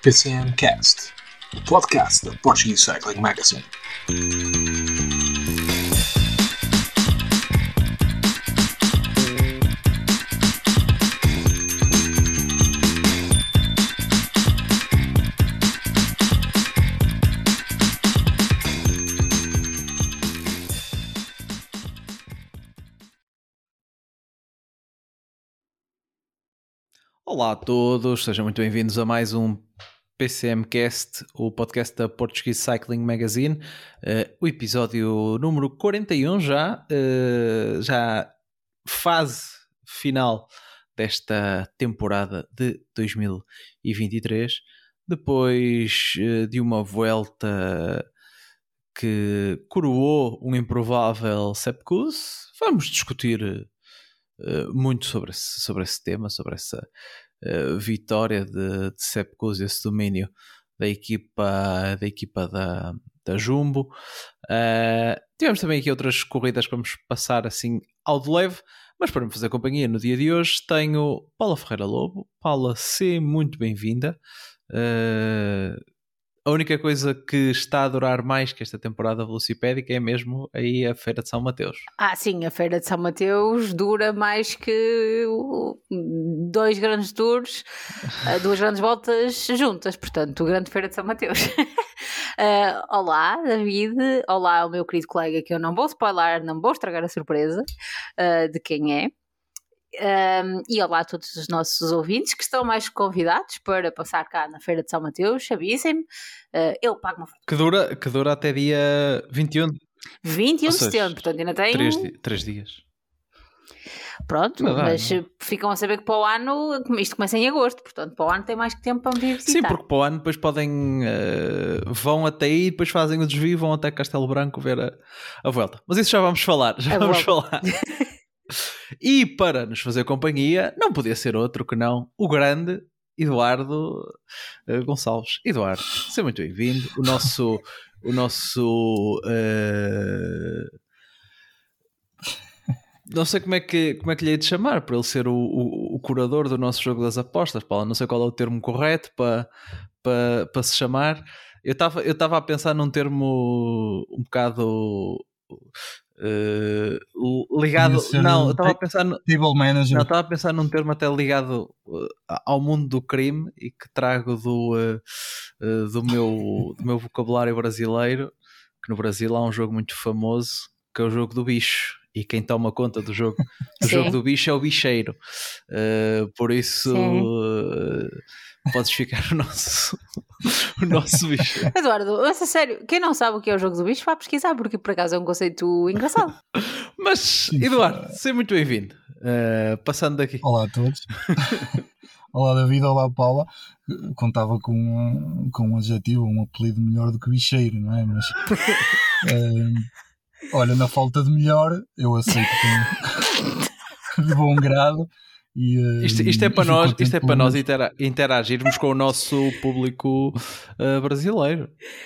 PCM Cast, o podcast da Portuguese Cycling Magazine. Olá a todos, sejam muito bem-vindos a mais um PCM Cast, o podcast da Portuguese Cycling Magazine, o episódio número 41 já fase final desta temporada de 2023, depois de uma volta que coroou um improvável Sepp Kuss. Vamos discutir muito sobre esse tema, sobre essa vitória de Sepp Kuss, esse domínio da equipa da Jumbo. Tivemos também aqui outras corridas que vamos passar assim ao de leve, mas para me fazer companhia no dia de hoje tenho Paula Ferreira Lobo. Paula, seja muito bem-vinda. A única coisa que está a durar mais que esta temporada velocipédica é mesmo aí a Feira de São Mateus. Sim, a Feira de São Mateus dura mais que dois grandes tours, duas grandes voltas juntas, portanto, o Grande Feira de São Mateus. Olá, David, olá ao meu querido colega, que eu não vou spoiler, não vou estragar a surpresa de quem é. E olá a todos os nossos ouvintes que estão mais convidados para passar cá na Feira de São Mateus, avisem-me, eu pago uma que dura até dia 21 de setembro, portanto ainda tem 3 dias. Pronto, mas ficam a saber que para o ano isto começa em agosto, portanto para o ano tem mais tempo para me vir visitar. Sim, porque para o ano depois podem vão até aí, depois fazem o desvio, vão até Castelo Branco ver a volta, mas isso já vamos falar. E para nos fazer companhia, não podia ser outro que não o grande Eduardo Gonçalves. Eduardo, seja muito bem-vindo. O nosso não sei como é que lhe hei de chamar, para ele ser o curador do nosso jogo das apostas, Paulo. Não sei qual é o termo correto para se chamar. Eu estava a pensar num termo um bocado ligado. Não, eu estava a pensar Table Manager. Não, estava a pensar num termo até ligado ao mundo do crime e que trago do meu vocabulário brasileiro, que no Brasil há um jogo muito famoso que é o jogo do bicho, e quem toma conta do jogo do bicho é o bicheiro. Por isso podes ficar o nosso bicho. Eduardo, a sério, quem não sabe o que é o jogo do bicho vai pesquisar, porque por acaso é um conceito engraçado. Mas, Eduardo, seja muito bem-vindo. Passando daqui. Olá a todos. Olá David, olá Paula. Contava com um adjetivo, um apelido melhor do que bicheiro, não é? Mas olha, na falta de melhor, eu aceito de bom grado. Isto é para nós interagirmos com o nosso público brasileiro.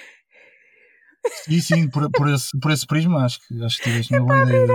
E sim, por esse prisma acho que tiveste uma boa ideia.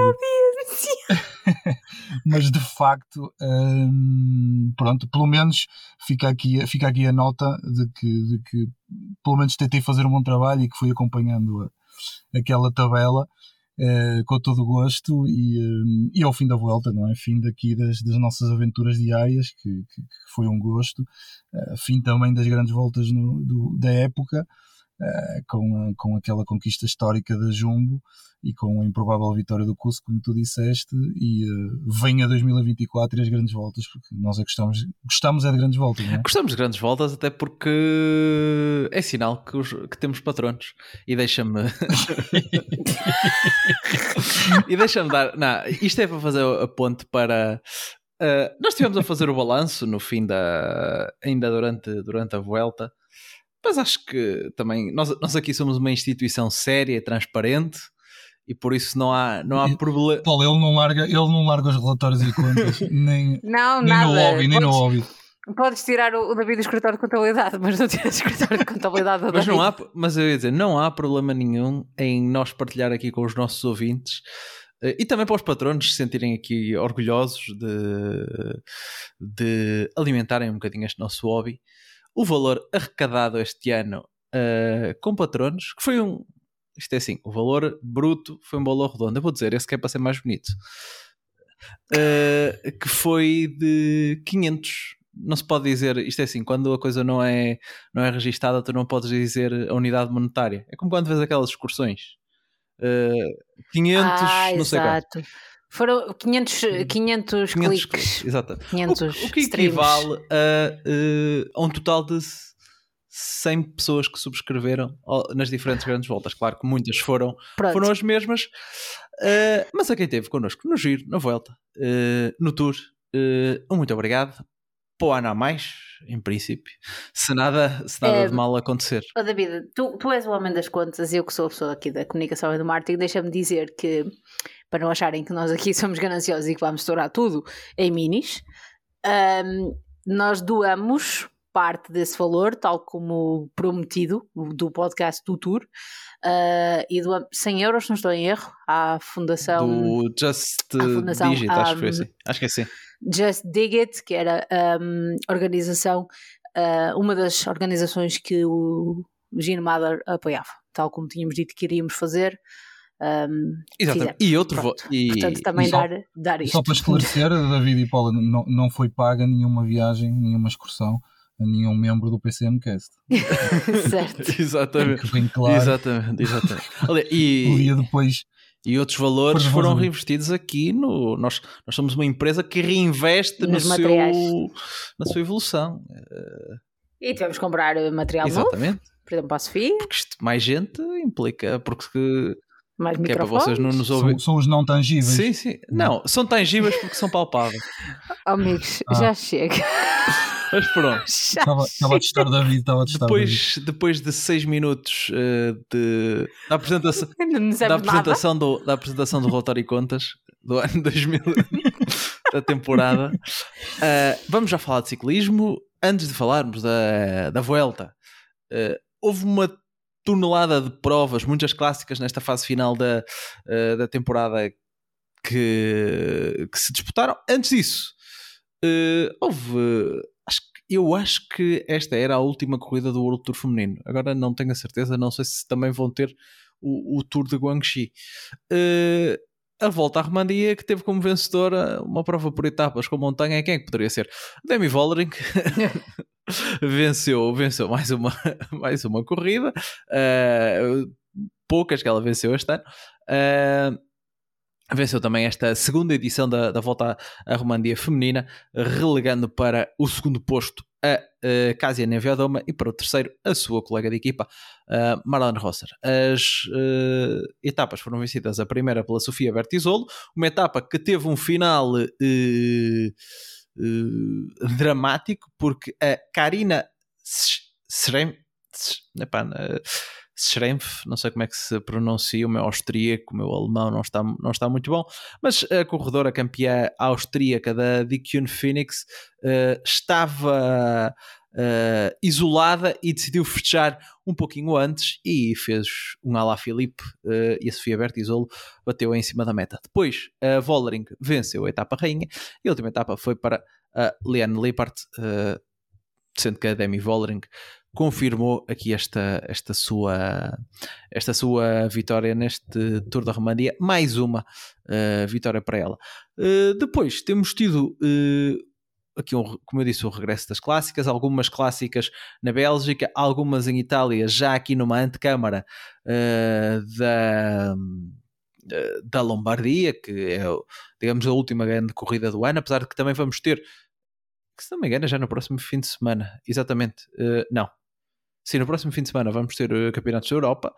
Mas de facto, pronto, pelo menos fica aqui a nota de que pelo menos tentei fazer um bom trabalho e que fui acompanhando aquela tabela com todo o gosto e ao fim da volta, não é? Fim daqui das nossas aventuras diárias, que foi um gosto, fim também das grandes voltas da época, com aquela conquista histórica da Jumbo e com a improvável vitória do Kuss, como tu disseste, e venha 2024 e as grandes voltas, porque nós gostamos de grandes voltas, não é? Gostamos de grandes voltas, até porque é sinal que temos patronos. E deixa-me dar... Não, isto é para fazer a ponte para... nós estivemos a fazer o balanço no fim ainda durante a volta, mas acho que também nós aqui somos uma instituição séria e transparente, e por isso não há problema. Paulo, ele não larga os relatórios e contas, nem nada. Nem no hobby. Podes tirar o David do escritório de contabilidade, mas não tiras o escritório de contabilidade do David. Mas eu ia dizer, não há problema nenhum em nós partilhar aqui com os nossos ouvintes e também para os patronos se sentirem aqui orgulhosos de alimentarem um bocadinho este nosso hobby. o valor arrecadado este ano com patronos, que foi isto é assim, o valor bruto foi um valor redondo, eu vou dizer, esse que é para ser mais bonito, que foi de 500. Não se pode dizer, isto é assim, quando a coisa não é registada, tu não podes dizer a unidade monetária. É como quando vês aquelas excursões. 500, não sei quanto. Foram 500 cliques. Exatamente. 500 o que equivale a um total de 100 pessoas que subscreveram nas diferentes grandes voltas. Claro que muitas foram as mesmas, mas a quem esteve connosco no Giro, na Volta, no Tour, muito obrigado. Para o ano a mais, em princípio, se nada de mal acontecer. David, tu és o homem das contas e eu que sou a pessoa aqui da comunicação e do marketing, deixa-me dizer que, para não acharem que nós aqui somos gananciosos e que vamos estourar tudo em minis, nós doamos parte desse valor, tal como prometido, do podcast do Tour, e doamos 100 euros, não estou em erro, à fundação... Do Just Digit, acho que foi assim. Acho que é assim. Just Dig It, que era organização, uma das organizações que o Gino Mather apoiava, tal como tínhamos dito que iríamos fazer. Exatamente. Portanto, também dar isto. Só para esclarecer, David e Paula, não foi paga nenhuma viagem, nenhuma excursão a nenhum membro do PCMcast. Certo. Exatamente. Bem claro. Exatamente. Olha, dia depois... E outros valores foram reinvestidos aqui nós somos uma empresa que reinveste na sua evolução. E tivemos que comprar material novo. Exatamente. Por exemplo, para a Sofia. Porque mais gente implica, porque mais que é para vocês não nos ouvirem. São os não tangíveis. Sim. Não, são tangíveis porque são palpáveis. Amigos, já chega. Mas pronto. Estava a testar David. Depois de 6 minutos da apresentação do relatório e contas do ano 2000, da temporada, vamos já falar de ciclismo. Antes de falarmos da Vuelta, houve uma tonelada de provas, muitas clássicas nesta fase final da temporada que se disputaram. Antes disso, houve... Eu acho que esta era a última corrida do World Tour feminino. Agora não tenho a certeza, não sei se também vão ter o Tour de Guangxi. A Volta à Romandia, que teve como vencedora uma prova por etapas com montanha, quem é que poderia ser? Demi Vollering venceu mais uma corrida, poucas que ela venceu este ano. Venceu também esta segunda edição da Volta à Romandia feminina, relegando para o segundo posto a Kasia Niewiadoma e para o terceiro a sua colega de equipa, Marlene Rosser. As etapas foram vencidas, a primeira pela Sofia Bertisolo, uma etapa que teve um final dramático, porque a Karina Schrempf, não sei como é que se pronuncia, o meu austríaco, o meu alemão não está muito bom, mas a corredora campeã austríaca da DQN Phoenix estava isolada e decidiu fechar um pouquinho antes e fez um Alaphilippe, e a Sofia Bertisolo bateu em cima da meta. Depois a Vollering venceu a etapa rainha e a última etapa foi para a Liane Lippert, sendo que a Demi Vollering confirmou aqui esta sua vitória neste Tour da Romandia, mais uma vitória para ela. Depois temos tido aqui, como eu disse, o regresso das clássicas, algumas clássicas na Bélgica, algumas em Itália, já aqui numa antecâmara da Lombardia, que é, digamos, a última grande corrida do ano, apesar de que também vamos ter, que se não me engano, já no próximo fim de semana, exatamente, não. Sim, no próximo fim de semana vamos ter campeonatos da Europa,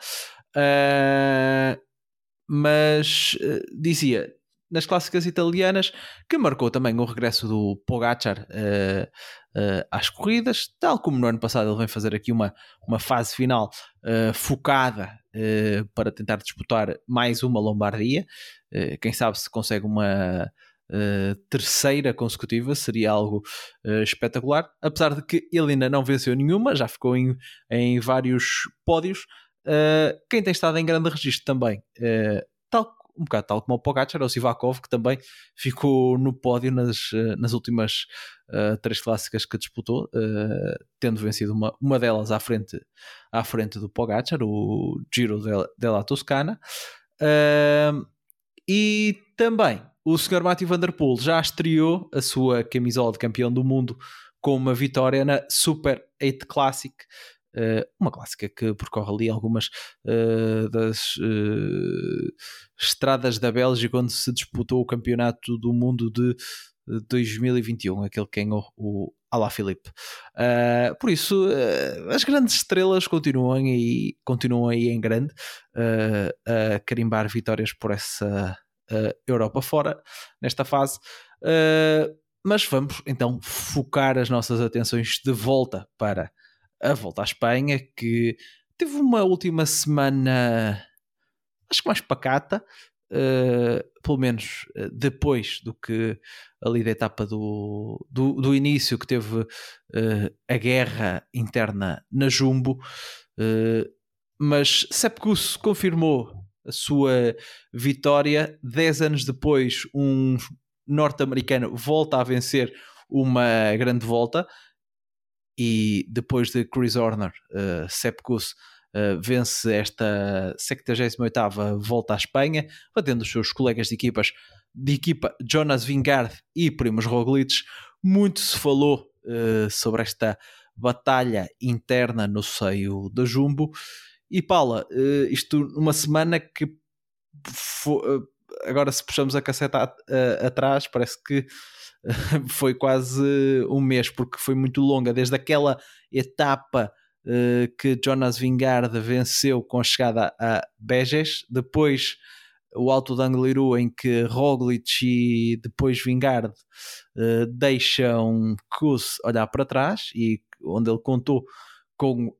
mas dizia, nas clássicas italianas, que marcou também o regresso do Pogacar às corridas, tal como no ano passado ele vem fazer aqui uma fase final focada para tentar disputar mais uma Lombardia. Quem sabe se consegue uma terceira consecutiva, seria algo espetacular, apesar de que ele ainda não venceu nenhuma, já ficou em vários pódios. Quem tem estado em grande registro também, tal um bocado tal como o Pogačar, o Sivakov, que também ficou no pódio nas últimas 3 clássicas que disputou, tendo vencido uma delas à frente do Pogačar, o Giro della Toscana. E também o Sr. Mathieu van der Poel já estreou a sua camisola de campeão do mundo com uma vitória na Super 8 Classic, uma clássica que percorre ali algumas das estradas da Bélgica onde se disputou o campeonato do mundo de 2021, aquele que ganhou o Alaphilippe. Por isso, as grandes estrelas continuam aí em grande a carimbar vitórias por essa Europa fora nesta fase. Mas vamos então focar as nossas atenções de volta para a Volta à Espanha, que teve uma última semana acho que mais pacata, pelo menos depois do que ali da etapa do início, que teve a guerra interna na Jumbo, mas Sepp Kuss confirmou a sua vitória. 10 anos depois, um norte-americano volta a vencer uma grande volta, e depois de Chris Horner, Sepp Kuss vence esta 78ª Volta à Espanha, batendo os seus colegas de equipa Jonas Vingegaard e Primož Roglič. Muito se falou sobre esta batalha interna no seio da Jumbo. E Paula, isto numa semana que agora, se puxamos a casseta atrás, parece que foi quase um mês, porque foi muito longa, desde aquela etapa que Jonas Vingegaard venceu com a chegada a Beges, depois o Alto d'Angliru, em que Roglič e depois Vingegaard deixam Kuss olhar para trás, e onde ele contou com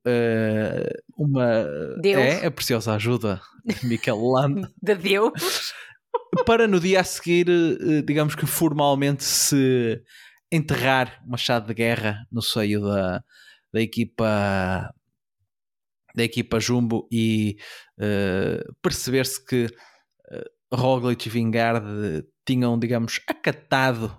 a preciosa ajuda de Mikel Landa de Deus, para no dia a seguir, digamos que formalmente, se enterrar uma machado de guerra no seio da equipa Jumbo, e perceber-se que Roglič e Vingegaard tinham, digamos, acatado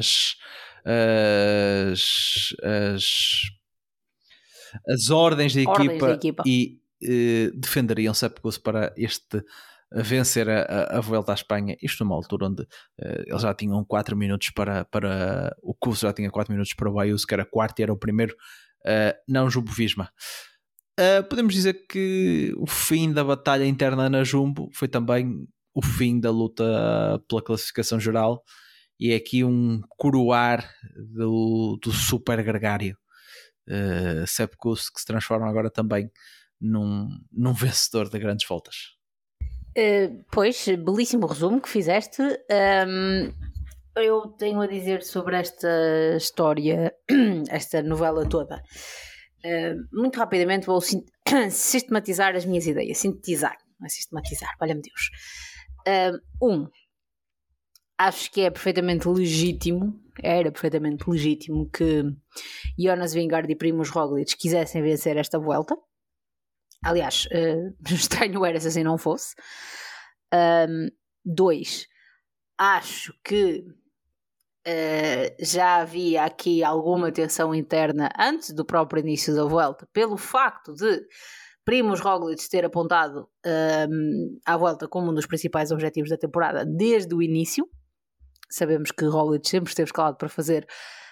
as ordens da equipa e defenderiam Sepp Kuss para a vencer a Vuelta à Espanha, isto numa altura onde eles já tinham 4 minutos para o Kuss já tinha 4 minutos para o Ayuso, que era quarto e era o primeiro, não Jumbo-Visma. Podemos dizer que o fim da batalha interna na Jumbo foi também o fim da luta pela classificação geral, e é aqui um coroar do super gregário Sepp Kuss, que se transforma agora também num vencedor de grandes voltas. Pois, belíssimo resumo que fizeste. Eu tenho a dizer sobre esta história, esta novela toda. Muito rapidamente vou sistematizar as minhas ideias. Sintetizar, não é sistematizar, valha-me Deus. Acho que era perfeitamente legítimo que Jonas Vingegaard e Primož Roglič quisessem vencer esta Vuelta. Aliás, estranho era se assim não fosse. 2, acho que já havia aqui alguma tensão interna antes do próprio início da Vuelta, pelo facto de Primož Roglič ter apontado à Vuelta como um dos principais objetivos da temporada desde o início. Sabemos que Roglič sempre esteve escalado para fazer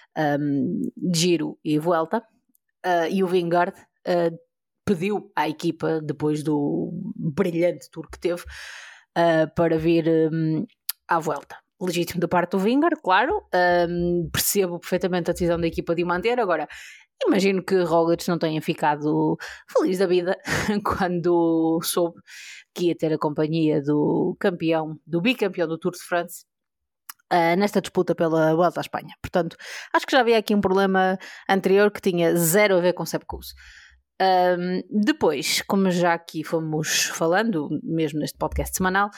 Giro e Vuelta, e o Vingegaard pediu à equipa, depois do brilhante tour que teve, para vir à Vuelta. Legítimo da parte do Vingegaard, claro. Percebo perfeitamente a decisão da equipa de o manter. Agora, imagino que Roglič não tenha ficado feliz da vida quando soube que ia ter a companhia do bicampeão do Tour de France nesta disputa pela Volta à Espanha. Portanto, acho que já havia aqui um problema anterior que tinha zero a ver com Sepp Kuss. Depois, como já aqui fomos falando, mesmo neste podcast semanal,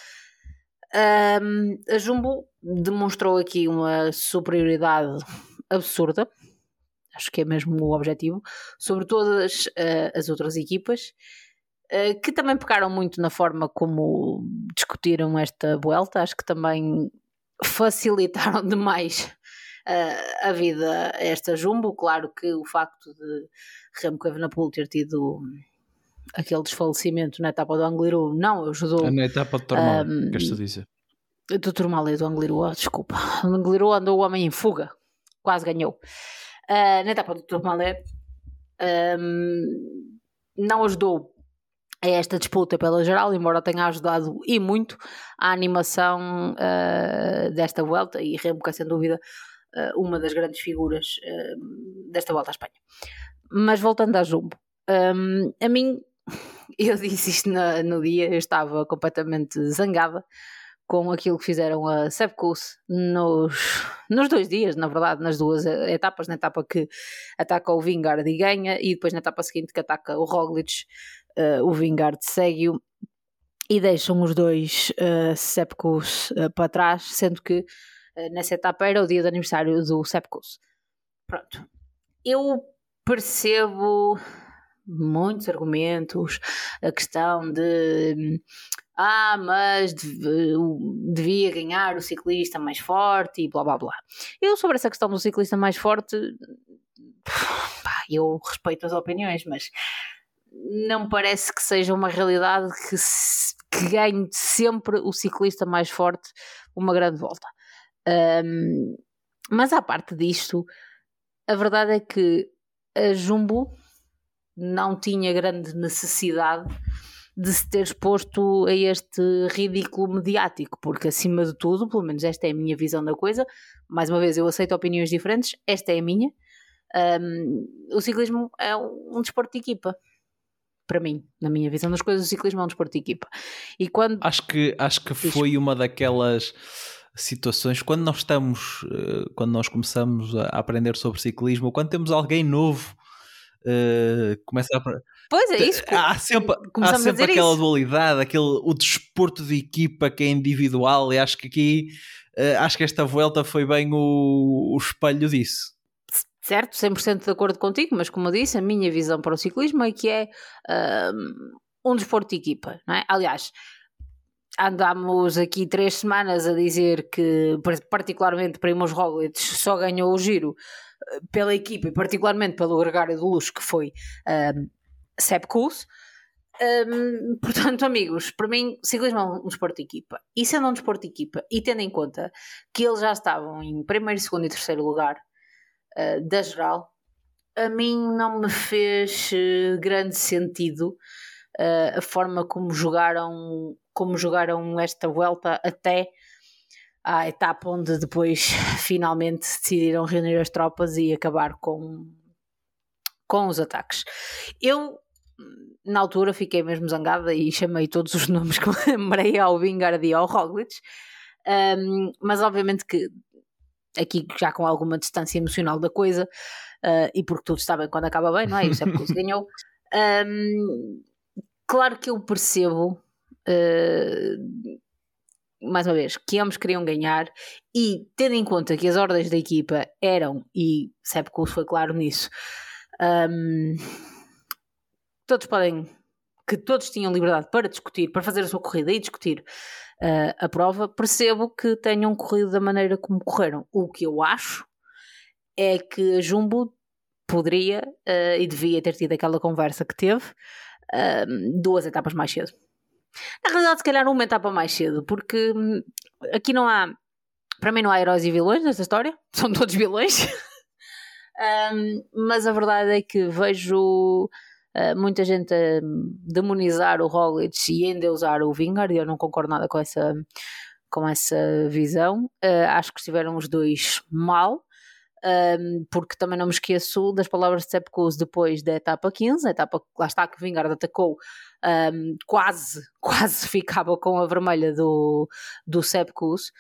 a Jumbo demonstrou aqui uma superioridade absurda, acho que é mesmo o objetivo, sobre todas as outras equipas, que também pecaram muito na forma como discutiram esta Vuelta. Acho que também facilitaram demais a vida a esta Jumbo. Claro que o facto de Remco Evenepoel ter tido aquele desfalecimento na etapa do Angliru não ajudou. Na etapa de Tourmalet, queres-te dizer? Do Tourmalet, do Angliru, desculpa. O Angliru andou o homem em fuga, quase ganhou. Na etapa do Tourmalet não ajudou a esta disputa pela geral, embora tenha ajudado e muito a animação desta Vuelta, e Remco é sem dúvida uma das grandes figuras desta Volta à Espanha. Mas voltando à Jumbo, a mim, eu disse isto no dia, eu estava completamente zangada com aquilo que fizeram a Sepp Kuss nos 2 dias, na verdade, nas 2 etapas, na etapa que ataca o Vingegaard e ganha, e depois na etapa seguinte que ataca o Roglic, o Vingegaard segue-o e deixam os dois Sepp Kuss para trás, sendo que nessa etapa era o dia de aniversário do Sepp Kuss. Pronto, eu percebo muitos argumentos, a questão de mas devia ganhar o ciclista mais forte e blá blá blá. Eu sobre essa questão do ciclista mais forte, eu respeito as opiniões, mas não me parece que seja uma realidade que ganhe sempre o ciclista mais forte uma grande volta. Mas à parte disto, a verdade é que a Jumbo não tinha grande necessidade de se ter exposto a este ridículo mediático, porque acima de tudo, pelo menos esta é a minha visão da coisa, mais uma vez eu aceito opiniões diferentes, esta é a minha, o ciclismo é um desporto de equipa. Para mim, na minha visão das coisas, o ciclismo é um desporto de equipa. E quando... Acho que foi uma daquelas situações, quando nós começamos a aprender sobre ciclismo, quando temos alguém novo, começa a... Pois é isso. Há sempre aquela dualidade, o desporto de equipa que é individual, e acho que aqui esta Vuelta foi bem o espelho disso. Certo, 100% de acordo contigo, mas como eu disse, a minha visão para o ciclismo é que é um desporto de equipa, não é? Aliás, andámos aqui 3 semanas a dizer que, particularmente Primož Roglič, só ganhou o Giro pela equipa e particularmente pelo gregário de luxo que foi Sepp Kuss. Portanto, amigos, para mim ciclismo é um desporto de equipa, e sendo um desporto de equipa e tendo em conta que eles já estavam em primeiro, segundo e terceiro lugar da geral, a mim não me fez grande sentido a forma como jogaram esta Vuelta até à etapa onde depois finalmente decidiram reunir as tropas e acabar com os ataques. Eu na altura fiquei mesmo zangada e chamei todos os nomes que me lembrei ao Vingegaard e ao Roglic, mas obviamente que aqui já com alguma distância emocional da coisa, e porque tudo está bem quando acaba bem, não é? E o Sepp Kuss ganhou. Claro que eu percebo, mais uma vez, que ambos queriam ganhar, e tendo em conta que as ordens da equipa eram, e Sepp Kuss foi claro nisso, todos tinham liberdade para discutir, para fazer a sua corrida e discutir a prova. Percebo que tenham corrido da maneira como correram. O que eu acho é que a Jumbo poderia e devia ter tido aquela conversa que teve 2 etapas mais cedo. Na realidade, se calhar uma etapa mais cedo, porque aqui não há, para mim não há heróis e vilões nesta história, são todos vilões. Mas a verdade é que vejo muita gente a demonizar o Roglic e endeusar o Vingegaard, e eu não concordo nada com essa visão. Acho que estiveram os dois mal, porque também não me esqueço das palavras de Sepp Kuss depois da etapa 15, a etapa lá está que Vingegaard atacou, quase ficava com a vermelha do Sepp Kuss,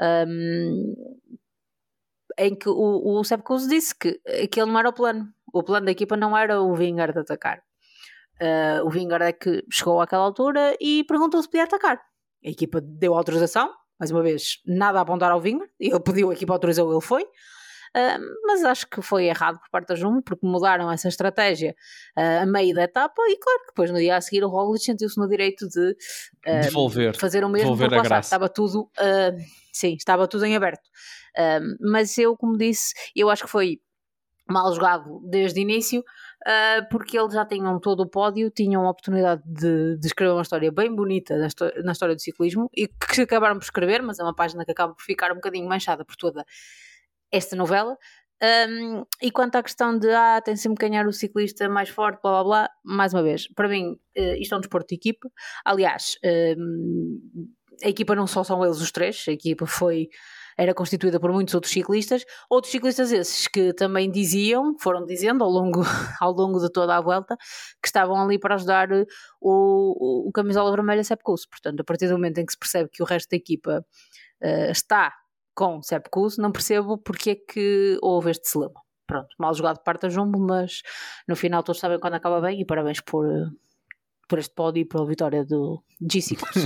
em que o Sepp Kuss disse que aquele não era o plano da equipa, não era o Vingegaard atacar. O Vingegaard é que chegou àquela altura e perguntou se podia atacar. A equipa deu autorização, mais uma vez, nada a apontar ao Vingegaard, ele pediu, a equipa autorizou, ele foi. mas acho que foi errado por parte da Jumbo, porque mudaram essa estratégia a meio da etapa, e claro que depois no dia a seguir o Roglic sentiu-se no direito de fazer o mesmo, porque lá está, estava tudo estava tudo em aberto. Mas eu, como disse, eu acho que foi mal jogado desde o início, porque eles já tinham todo o pódio, tinham a oportunidade de escrever uma história bem bonita na história do ciclismo, e que acabaram por escrever, mas é uma página que acaba por ficar um bocadinho manchada por toda esta novela. E quanto à questão de tem sempre que ganhar o ciclista mais forte, blá blá blá, mais uma vez, para mim isto é um desporto de equipa. Aliás, a equipa não só são eles os três, a equipa era constituída por muitos outros ciclistas esses que também foram dizendo ao longo de toda a volta, que estavam ali para ajudar o camisola vermelha Sepp Kuss. Portanto, a partir do momento em que se percebe que o resto da equipa está com Sepp Kuss, não percebo porque é que houve este celema. Pronto, mal jogado de parte da Jumbo, mas no final todos sabem quando acaba bem, e parabéns por este pódio e pela vitória do G-Ciclos.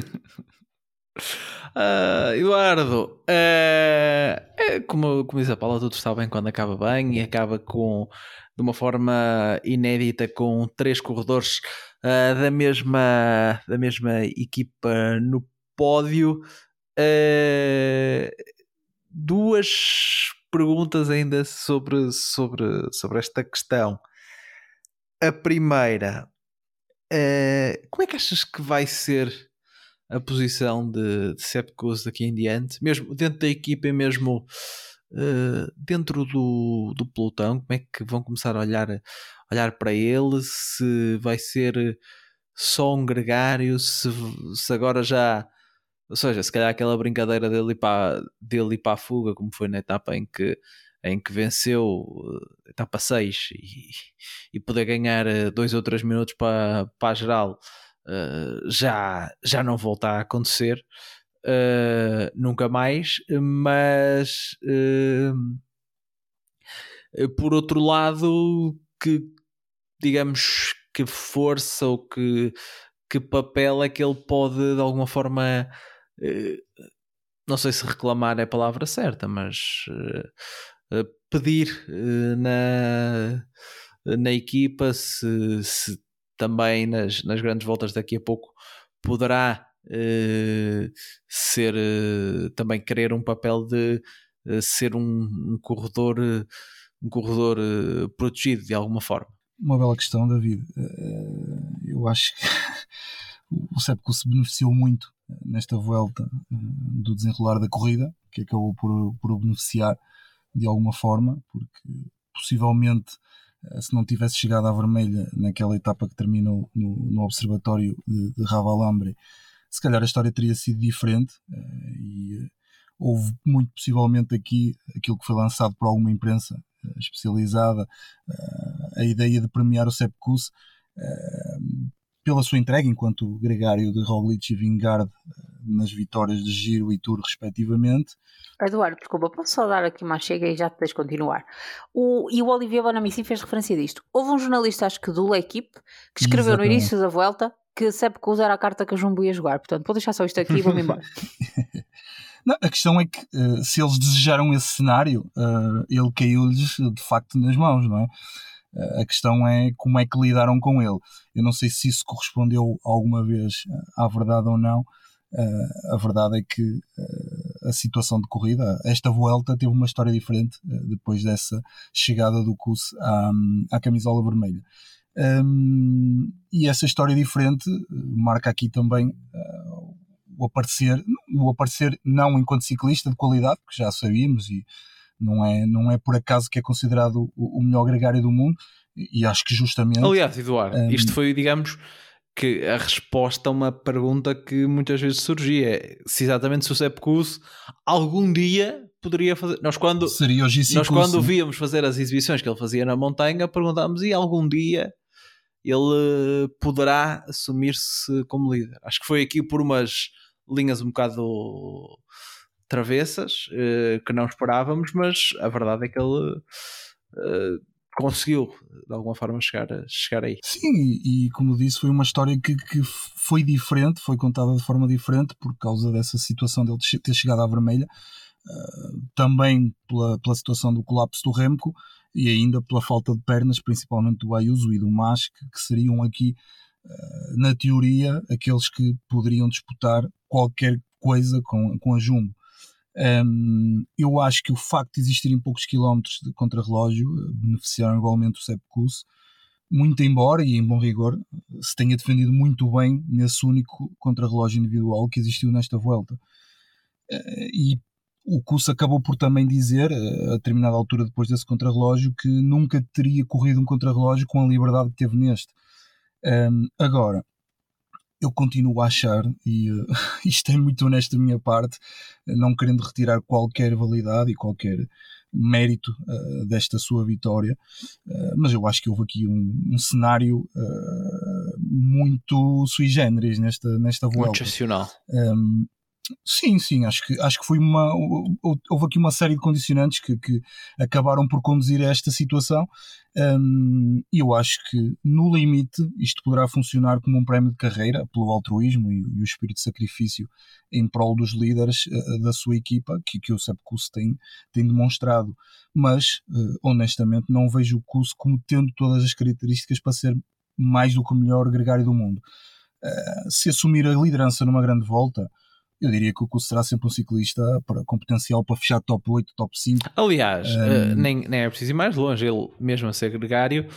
Eduardo, como diz a Paula, tudo está bem quando acaba bem, e acaba de uma forma inédita com 3 corredores da mesma equipa no pódio. 2 perguntas ainda sobre esta questão. A primeira, como é que achas que vai ser a posição de Sepp Kuss daqui em diante, mesmo dentro da equipa e mesmo dentro do pelotão? Como é que vão começar a olhar para ele? Se vai ser só um gregário, se agora já, ou seja, se calhar aquela brincadeira dele ir para a fuga, como foi na etapa em que venceu, etapa 6, e poder ganhar 2 ou 3 minutos para a geral, já não volta a acontecer nunca mais. Mas por outro lado, que digamos, que força ou que papel é que ele pode de alguma forma, não sei se reclamar é a palavra certa, mas pedir na equipa, se também nas grandes voltas daqui a pouco poderá ser também querer um papel de ser um corredor protegido de alguma forma. Uma bela questão, David. Eu acho que o Sepp Kuss se beneficiou muito nesta volta do desenrolar da corrida, que acabou por o beneficiar de alguma forma, porque possivelmente, se não tivesse chegado à vermelha naquela etapa que terminou no observatório de Ravalambre, se calhar a história teria sido diferente, e houve muito possivelmente aqui aquilo que foi lançado por alguma imprensa especializada, a ideia de premiar o Sepp Kuss pela sua entrega enquanto gregário de Roglic e Vingegaard nas vitórias de Giro e Tour respectivamente. Eduardo, desculpa, posso só dar aqui uma chega e já te deixo continuar. O Olivier Bonamici fez referência disto. Houve um jornalista, acho que do L'Equipe, que escreveu Exatamente. No início da volta que Sepp Kuss era a carta que a Jumbo ia jogar. Portanto, vou deixar só isto aqui e vou-me embora. Não, a questão é que se eles desejaram esse cenário, ele caiu-lhes de facto nas mãos, não é? A questão é como é que lidaram com ele. Eu não sei se isso correspondeu alguma vez à verdade ou não. A verdade é que a situação de corrida, esta volta teve uma história diferente depois dessa chegada do Kuss à camisola vermelha. E essa história diferente marca aqui também o aparecer não enquanto ciclista de qualidade, que já sabíamos, e não é por acaso que é considerado o melhor gregário do mundo, e acho que justamente... Aliás, Eduardo, isto foi, digamos, que a resposta a uma pergunta que muitas vezes surgia, se exatamente se o Sepp Kuss algum dia poderia fazer... Nós quando víamos fazer as exibições que ele fazia na montanha, perguntámos, e algum dia ele poderá assumir-se como líder? Acho que foi aqui por umas linhas um bocado travessas, que não esperávamos, mas a verdade é que ele conseguiu de alguma forma chegar aí. Sim, e como disse, foi uma história que foi diferente, foi contada de forma diferente por causa dessa situação dele ter chegado à vermelha. também pela situação do colapso do Remco e ainda pela falta de pernas, principalmente do Ayuso e do Mas, que seriam aqui, na teoria, aqueles que poderiam disputar qualquer coisa com a Jumbo. Eu acho que o facto de existirem poucos quilómetros de contrarrelógio beneficiaram igualmente o Sepp Kuss, muito embora, e em bom rigor, se tenha defendido muito bem nesse único contrarrelógio individual que existiu nesta Vuelta. E o Kuss acabou por também dizer, a determinada altura depois desse contrarrelógio, que nunca teria corrido um contrarrelógio com a liberdade que teve neste. Agora, eu continuo a achar, e isto é muito honesto da minha parte, não querendo retirar qualquer validade e qualquer mérito desta sua vitória, mas eu acho que houve aqui um cenário muito sui generis nesta Vuelta. Muito excepcional. Sim, acho que foi houve aqui uma série de condicionantes que acabaram por conduzir a esta situação, e eu acho que no limite isto poderá funcionar como um prémio de carreira pelo altruísmo e o espírito de sacrifício em prol dos líderes da sua equipa, que o Sepp Kuss tem demonstrado, mas honestamente não vejo o Kuss como tendo todas as características para ser mais do que o melhor gregário do mundo. Se assumir a liderança numa grande volta, eu diria que o Kuss será sempre um ciclista com potencial para fechar top 8, top 5. Aliás, nem é preciso ir mais longe. Ele, mesmo a ser gregário,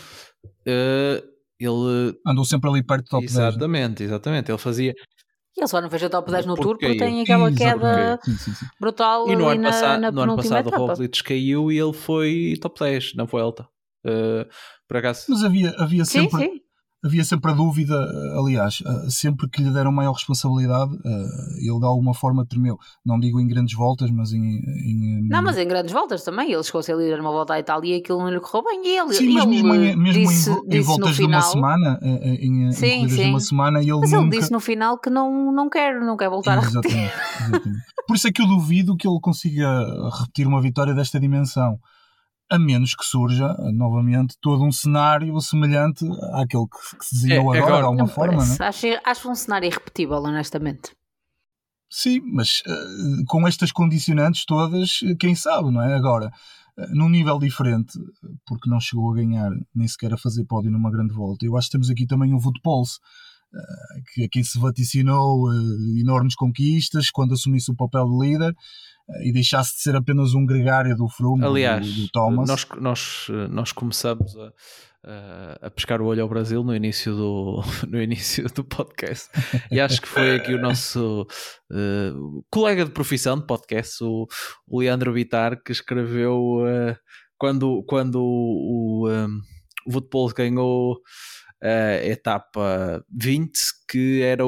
ele andou sempre ali perto do top 10. Exatamente. Ele fazia... Ele só não fez a top 10 no Tour porque caiu. tem aquela queda Sim. brutal E no ali na ano passado o etapa. Roglic caiu e ele foi top 10 na Vuelta. Por acaso... Mas havia sempre... Sim. Havia sempre a dúvida, aliás, sempre que lhe deram maior responsabilidade, ele de alguma forma tremeu. Não digo em grandes voltas, mas Não, mas em grandes voltas também. Ele chegou a ser líder numa volta à Itália e aquilo não lhe correu bem. E ele, sim, mas mesmo em voltas de uma semana, em corridas de uma semana, ele mas nunca... ele disse no final que não quer voltar a repetir. Exatamente. Por isso é que eu duvido que ele consiga repetir uma vitória desta dimensão, a menos que surja novamente todo um cenário semelhante àquele que se desenhou agora de alguma forma, não é? Acho um cenário irrepetível, honestamente. Sim, mas com estas condicionantes todas, quem sabe, não é? Agora, num nível diferente, porque não chegou a ganhar, nem sequer a fazer pódio numa grande volta, eu acho que temos aqui também o Wout Poels, que a quem se vaticinou enormes conquistas quando assumisse o papel de líder, e deixasse de ser apenas um gregário do Froome. Aliás, do Thomas. Nós começamos a pescar o olho ao Brasil no início do podcast, e acho que foi aqui o nosso colega de profissão de podcast, o Leandro Bittar, que escreveu quando o Wout Poels ganhou a etapa 20, que era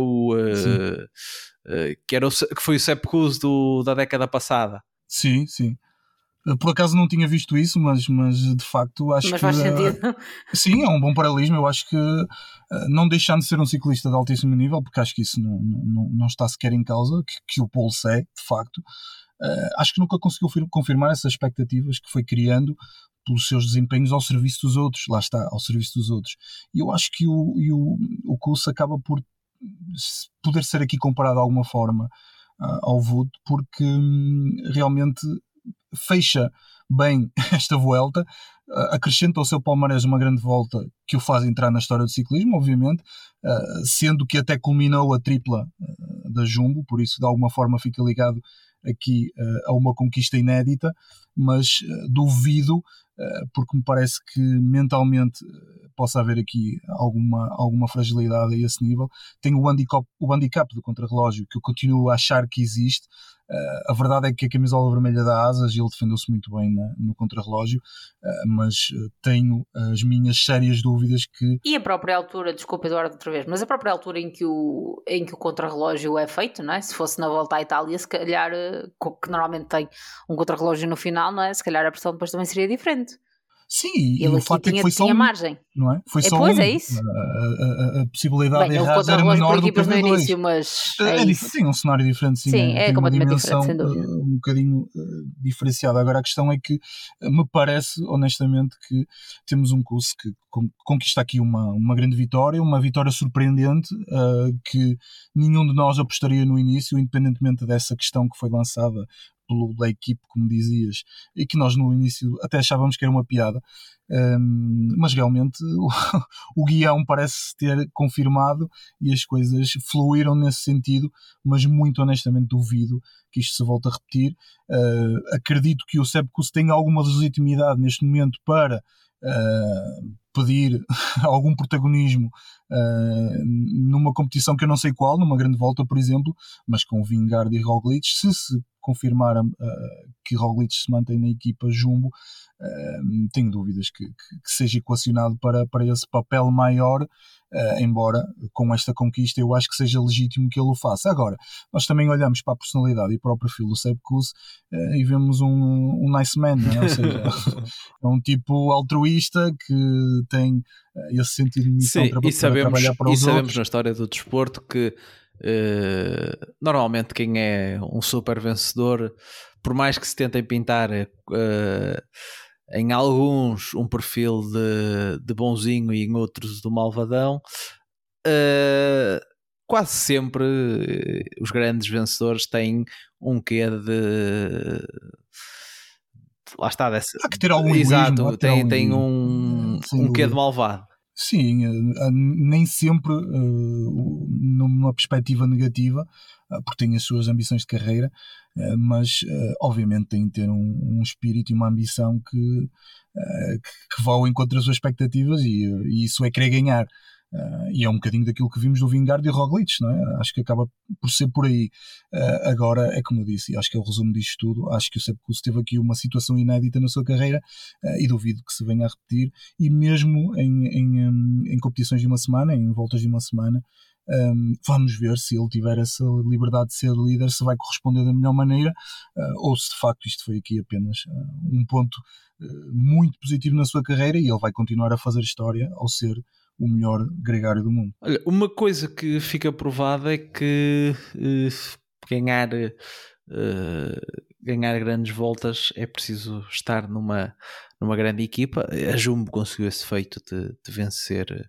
que foi o Sepp Kuss da década passada. Sim. Por acaso não tinha visto isso, mas de facto acho que... Mas faz sentido. Sim, é um bom paralelismo. Eu acho que não deixando de ser um ciclista de altíssimo nível, porque acho que isso não está sequer em causa, que o Poels é, de facto, acho que nunca conseguiu confirmar essas expectativas que foi criando pelos seus desempenhos ao serviço dos outros. Lá está, ao serviço dos outros. E eu acho que o Kuss acaba por poder ser aqui comparado de alguma forma ao Wout, porque realmente fecha bem esta Vuelta, acrescenta ao seu palmarés uma grande volta que o faz entrar na história do ciclismo, obviamente, sendo que até culminou a tripla da Jumbo, por isso de alguma forma fica ligado aqui a uma conquista inédita, mas duvido, porque me parece que mentalmente possa haver aqui alguma fragilidade a esse nível. Tem o handicap do contrarrelógio, que eu continuo a achar que existe. A verdade é que a camisola vermelha dá asas e ele defendeu-se muito bem no contrarrelógio, mas tenho as minhas sérias dúvidas que... E a própria altura, desculpa Eduardo outra vez, mas a própria altura em que o contrarrelógio é feito, não é? Se fosse na volta à Itália, se calhar, que normalmente tem um contrarrelógio no final, não é? Se calhar a pressão depois também seria diferente. Sim, e o facto é que foi só tinha margem. Não é? Foi só pois é isso. A possibilidade de errar era menor do que no início, mas sim, um cenário diferente, sim, é uma dimensão um bocadinho diferenciada. Agora a questão é que me parece honestamente que temos um Kuss que conquista aqui uma grande vitória, uma vitória surpreendente, que nenhum de nós apostaria no início, independentemente dessa questão que foi lançada pela equipe, como dizias, e que nós no início até achávamos que era uma piada, mas realmente o guião parece ter confirmado e as coisas fluíram nesse sentido, mas muito honestamente duvido que isto se volte a repetir. Acredito que o Sepp Kuss tem alguma legitimidade neste momento para pedir algum protagonismo numa competição que eu não sei qual, numa grande volta, por exemplo, mas com Vingegaard e Roglic, se confirmar que Roglic se mantém na equipa Jumbo, tenho dúvidas que seja equacionado para esse papel maior, embora com esta conquista eu acho que seja legítimo que ele o faça. Agora, nós também olhamos para a personalidade e para o perfil do Sepp Kuss e vemos um nice man, não é? Ou seja, é um tipo altruísta que tem esse sentido de missão para trabalhar para os outros. E sabemos na história do desporto que normalmente quem é um super vencedor, por mais que se tentem pintar em alguns um perfil de bonzinho e em outros do malvadão, quase sempre os grandes vencedores têm um quê de... Lá está, dessa... Há que ter algum exato, egoísmo, tem um quê de malvado. Sim, nem sempre numa perspectiva negativa, porque tem as suas ambições de carreira, mas obviamente tem de ter um espírito e uma ambição que vá ao encontro das suas expectativas, e isso é querer ganhar. E é um bocadinho daquilo que vimos do Vingegaard e Roglic, não é? Acho que acaba por ser por aí. Agora, é como eu disse, acho que é o resumo disto tudo. Acho que o Sepp Kuss teve aqui uma situação inédita na sua carreira, e duvido que se venha a repetir, e mesmo em competições de uma semana, em voltas de uma semana, vamos ver se ele tiver essa liberdade de ser líder, se vai corresponder da melhor maneira, ou se de facto isto foi aqui apenas um ponto muito positivo na sua carreira e ele vai continuar a fazer história ao ser o melhor gregário do mundo. Olha, uma coisa que fica provada é que ganhar grandes voltas é preciso estar numa grande equipa. A Jumbo conseguiu esse feito de vencer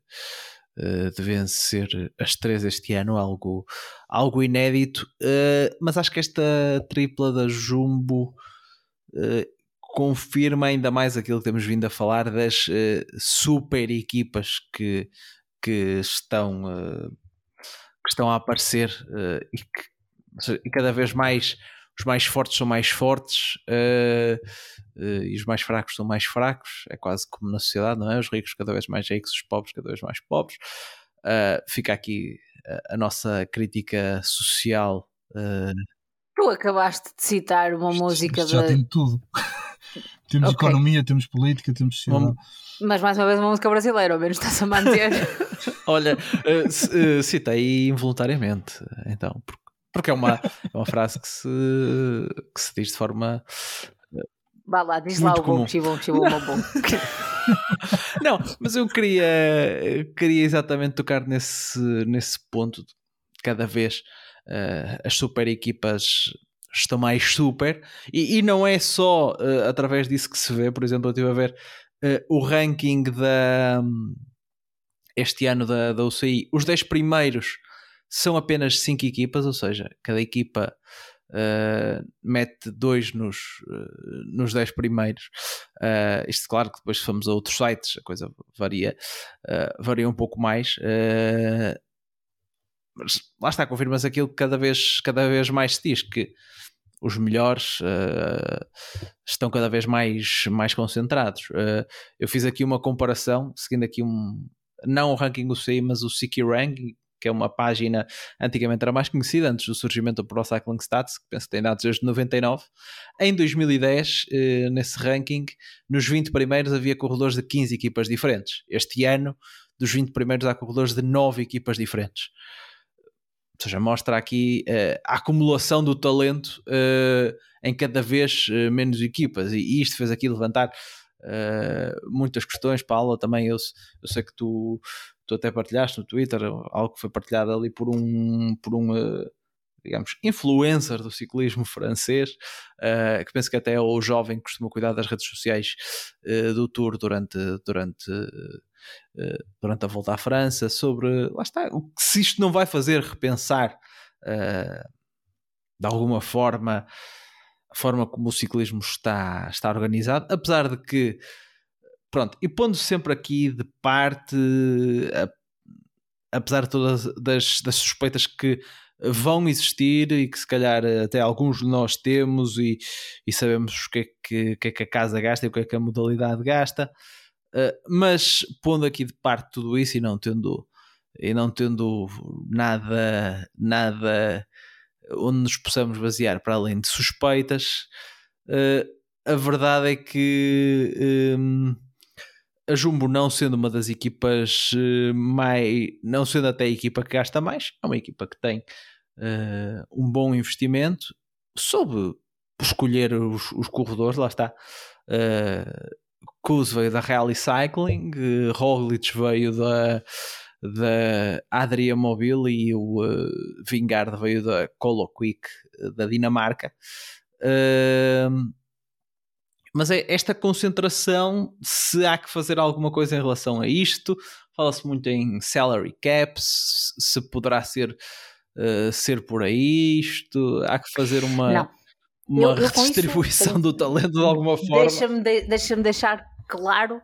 as três este ano, algo inédito, mas acho que esta tripla da Jumbo confirma ainda mais aquilo que temos vindo a falar das super equipas que estão a aparecer, e cada vez mais os mais fortes são mais fortes, e os mais fracos são mais fracos. É quase como na sociedade, não é? Os ricos cada vez mais ricos, os pobres cada vez mais pobres. Fica aqui a nossa crítica social. Tu acabaste de citar uma música isto já tem tudo. Temos economia, temos política, temos sociedade. Mas mais uma vez uma música brasileira, ao menos está-se a manter. Olha, citei involuntariamente, então, porque é uma frase que se diz de forma... Vá lá, diz lá o bom, bom. Não, mas eu queria exatamente tocar nesse ponto. Cada vez as super equipas estão mais super, e não é só através disso que se vê. Por exemplo, eu estive a ver o ranking este ano da UCI. Os 10 primeiros são apenas 5 equipas, ou seja, cada equipa mete 2 nos 10 primeiros. Isto, claro, que depois, se formos a outros sites, a coisa varia um pouco mais, mas lá está, confirma-se aquilo que cada vez mais se diz, que os melhores estão cada vez mais concentrados. Eu fiz aqui uma comparação, seguindo aqui não o ranking UCI, mas o CQ Ranking, que é uma página antigamente era mais conhecida, antes do surgimento do Pro Cycling Stats, que penso que tem dados desde 99. Em 2010, nesse ranking, nos 20 primeiros havia corredores de 15 equipas diferentes. Este ano, dos 20 primeiros, há corredores de 9 equipas diferentes. Ou seja, mostra aqui a acumulação do talento em cada vez menos equipas, e isto fez aqui levantar muitas questões. Paula, também eu sei que tu até partilhaste no Twitter algo que foi partilhado ali por um digamos, influencer do ciclismo francês, que penso que até é o jovem que costuma cuidar das redes sociais do Tour durante a volta à França, sobre, lá está, se isto não vai fazer repensar de alguma forma forma como o ciclismo está organizado, apesar de que, pronto, e pondo sempre aqui de parte, apesar de todas das suspeitas que vão existir e que se calhar até alguns de nós temos e sabemos o que é que a casa gasta e o que é que a modalidade gasta, mas pondo aqui de parte tudo isso e não tendo nada onde nos possamos basear para além de suspeitas, a verdade é que a Jumbo, não sendo uma das equipas não sendo até a equipa que gasta mais, é uma equipa que tem um bom investimento, soube escolher os corredores, lá está. Kuss veio da Rally Cycling, Roglic veio da Adria Mobil e o Vingard veio da Colo Quick da Dinamarca. Mas é esta concentração, se há que fazer alguma coisa em relação a isto. Fala-se muito em salary caps, se poderá ser por aí isto, há que fazer uma redistribuição do talento de alguma forma. Deixa-me deixar claro,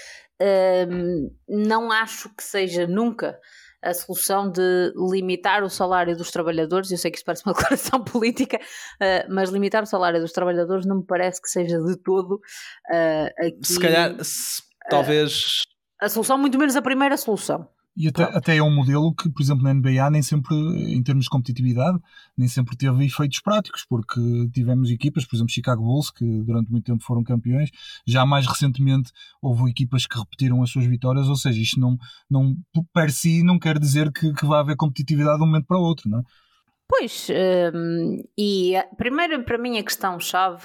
não acho que seja nunca a solução de limitar o salário dos trabalhadores. Eu sei que isto parece uma declaração política, mas limitar o salário dos trabalhadores não me parece que seja de todo aqui, se calhar, talvez a solução, muito menos a primeira solução. E até é um modelo que, por exemplo, na NBA nem sempre, em termos de competitividade, nem sempre teve efeitos práticos, porque tivemos equipas, por exemplo, Chicago Bulls, que durante muito tempo foram campeões. Já mais recentemente houve equipas que repetiram as suas vitórias, ou seja, isto não per si não quer dizer que vai haver competitividade de um momento para o outro, não é? Pois, e primeiro, para mim, a questão-chave...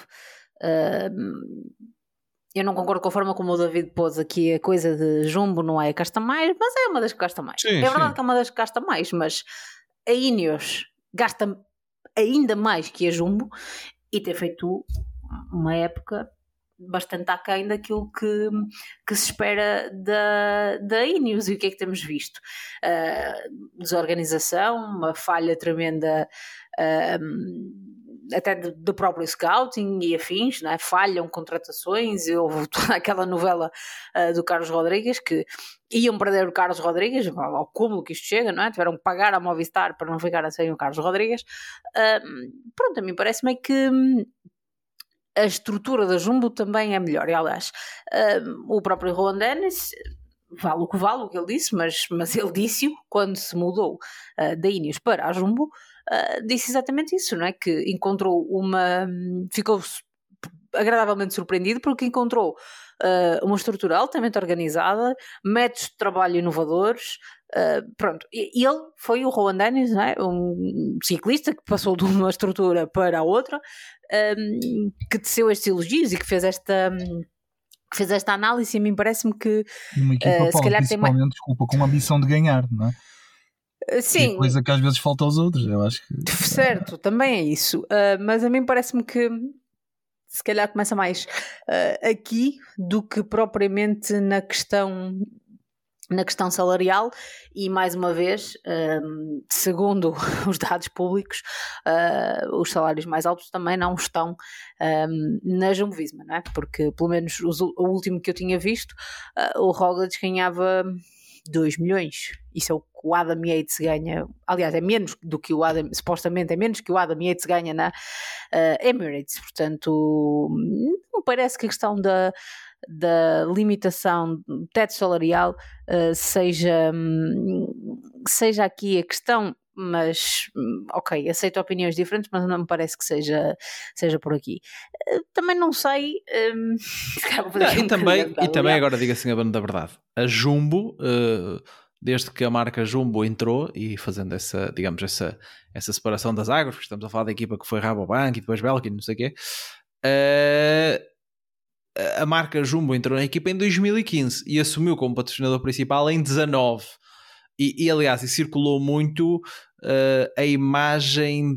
eu não concordo com a forma como o David pôs aqui a coisa de Jumbo não é a que gasta mais, mas é uma das que gasta mais. Sim, verdade que é uma das que gasta mais, mas a Ineos gasta ainda mais que a Jumbo e tem feito uma época bastante aquém daquilo que se espera da Ineos. E o que é que temos visto? Desorganização, uma falha tremenda até do próprio scouting e afins, não é? Falham contratações. Houve toda aquela novela do Carlos Rodrigues, que iam perder o Carlos Rodrigues, ao cúmulo que isto chega, não é? Tiveram que pagar a Movistar para não ficar sem o Carlos Rodrigues. Pronto, a mim parece-me que a estrutura da Jumbo também é melhor. E, aliás, o próprio Rohan Dennis, vale o que ele disse, mas ele disse-o quando se mudou da Ineos para a Jumbo. Disse exatamente isso, não é? Que encontrou ficou agradavelmente surpreendido porque encontrou uma estrutura altamente organizada, métodos de trabalho inovadores. Pronto, e ele foi o Rohan Dennis, não é? Um ciclista que passou de uma estrutura para a outra, que teceu estes elogios e que fez esta análise. E a mim parece-me que uma equipa se calhar principalmente, tem mais... desculpa, com a ambição de ganhar, não é? Sim, é coisa que às vezes falta aos outros, eu acho que... Certo, também é isso, mas a mim parece-me que se calhar começa mais aqui do que propriamente na questão salarial. E mais uma vez, segundo os dados públicos, os salários mais altos também não estão na Jumbo-Visma, não é? Porque pelo menos o último que eu tinha visto, o Roglic ganhava 2 milhões. Isso é o que o Adam Yates ganha. Aliás, é menos do que o Adam, supostamente é menos que o Adam Yates ganha na Emirates. Portanto, não parece que a questão da limitação do teto salarial seja aqui a questão. Mas, ok, aceito opiniões diferentes, mas não me parece que seja por aqui. Também não sei. E também agora diga-se a banda da verdade. A Jumbo, desde que a marca Jumbo entrou e fazendo essa separação das águas, porque estamos a falar da equipa que foi Rabobank e depois Belkin, não sei o quê, a marca Jumbo entrou na equipa em 2015 e assumiu como patrocinador principal em 19. E aliás, circulou muito a imagem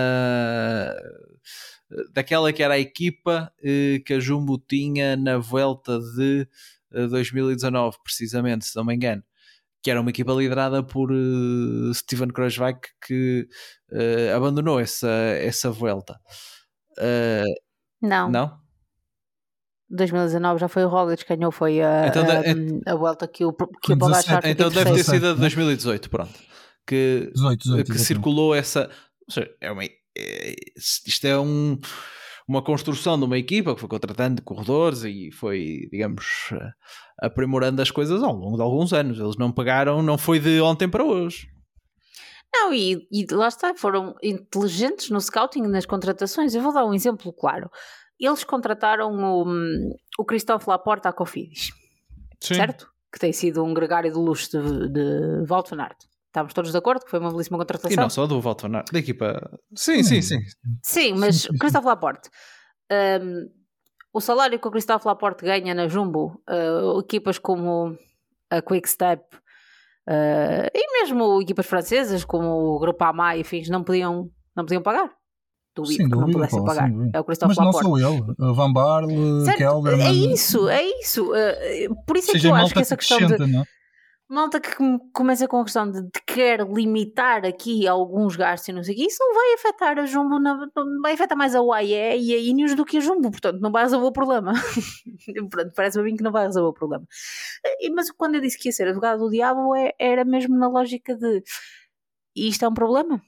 daquela que era a equipa que a Jumbo tinha na Vuelta de 2019, precisamente, se não me engano, que era uma equipa liderada por Steven Kruijswijk, que abandonou essa Vuelta. Não. 2019 já foi o Roglic que ganhou, foi a volta que o Pogačar ficou então deve ter terceiro. sido a de 2018, pronto. Que 18, circulou essa... Ou seja, isto é uma construção de uma equipa que foi contratando de corredores e foi, digamos, aprimorando as coisas ao longo de alguns anos. Eles não pegaram, não foi de ontem para hoje. Não, e lá está, foram inteligentes no scouting e nas contratações. Eu vou dar um exemplo claro. Eles contrataram o Christophe Laporte à Cofidis, certo? Que tem sido um gregário de luxo de Wout van Aert. Estamos todos de acordo que foi uma belíssima contratação? E não só do Wout van Aert, da equipa... Sim. Sim, mas Christophe Laporte... o salário que o Christophe Laporte ganha na Jumbo, equipas como a Quick-Step e mesmo equipas francesas como o Groupama e afins não podiam pagar. Duvido que não pudessem pagar. É o Christophe Laporte. Mas não só ele, Van Baarle, Kelderman... É isso. Por isso é que eu acho que essa questão de... Malta que começa com a questão de quer limitar aqui alguns gastos e não sei o que, isso não vai afetar a Jumbo, vai afetar mais a UAE e a Ineos do que a Jumbo, portanto não vai resolver o problema. Parece-me a mim que não vai resolver o problema. Mas quando eu disse que ia ser advogado do diabo, era mesmo na lógica de isto é um problema?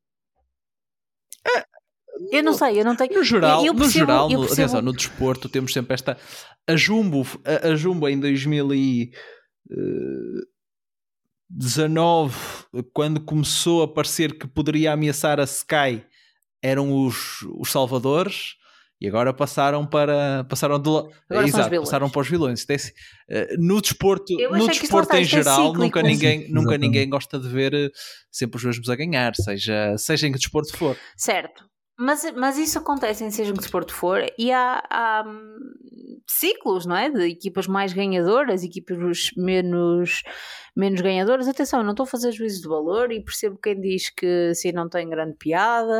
Eu não sei, eu não tenho... No geral, atenção, no desporto temos sempre esta... A Jumbo em 2019, quando começou a parecer que poderia ameaçar a Sky, eram os salvadores, e agora passaram para os vilões. No desporto em geral, nunca ninguém gosta de ver sempre os mesmos a ganhar, seja em que desporto for. Certo. Mas isso acontece em seja em que desporto for, e há ciclos, não é? De equipas mais ganhadoras, equipas menos ganhadoras. Atenção, eu não estou a fazer juízo de valor e percebo quem diz que assim não tem grande piada.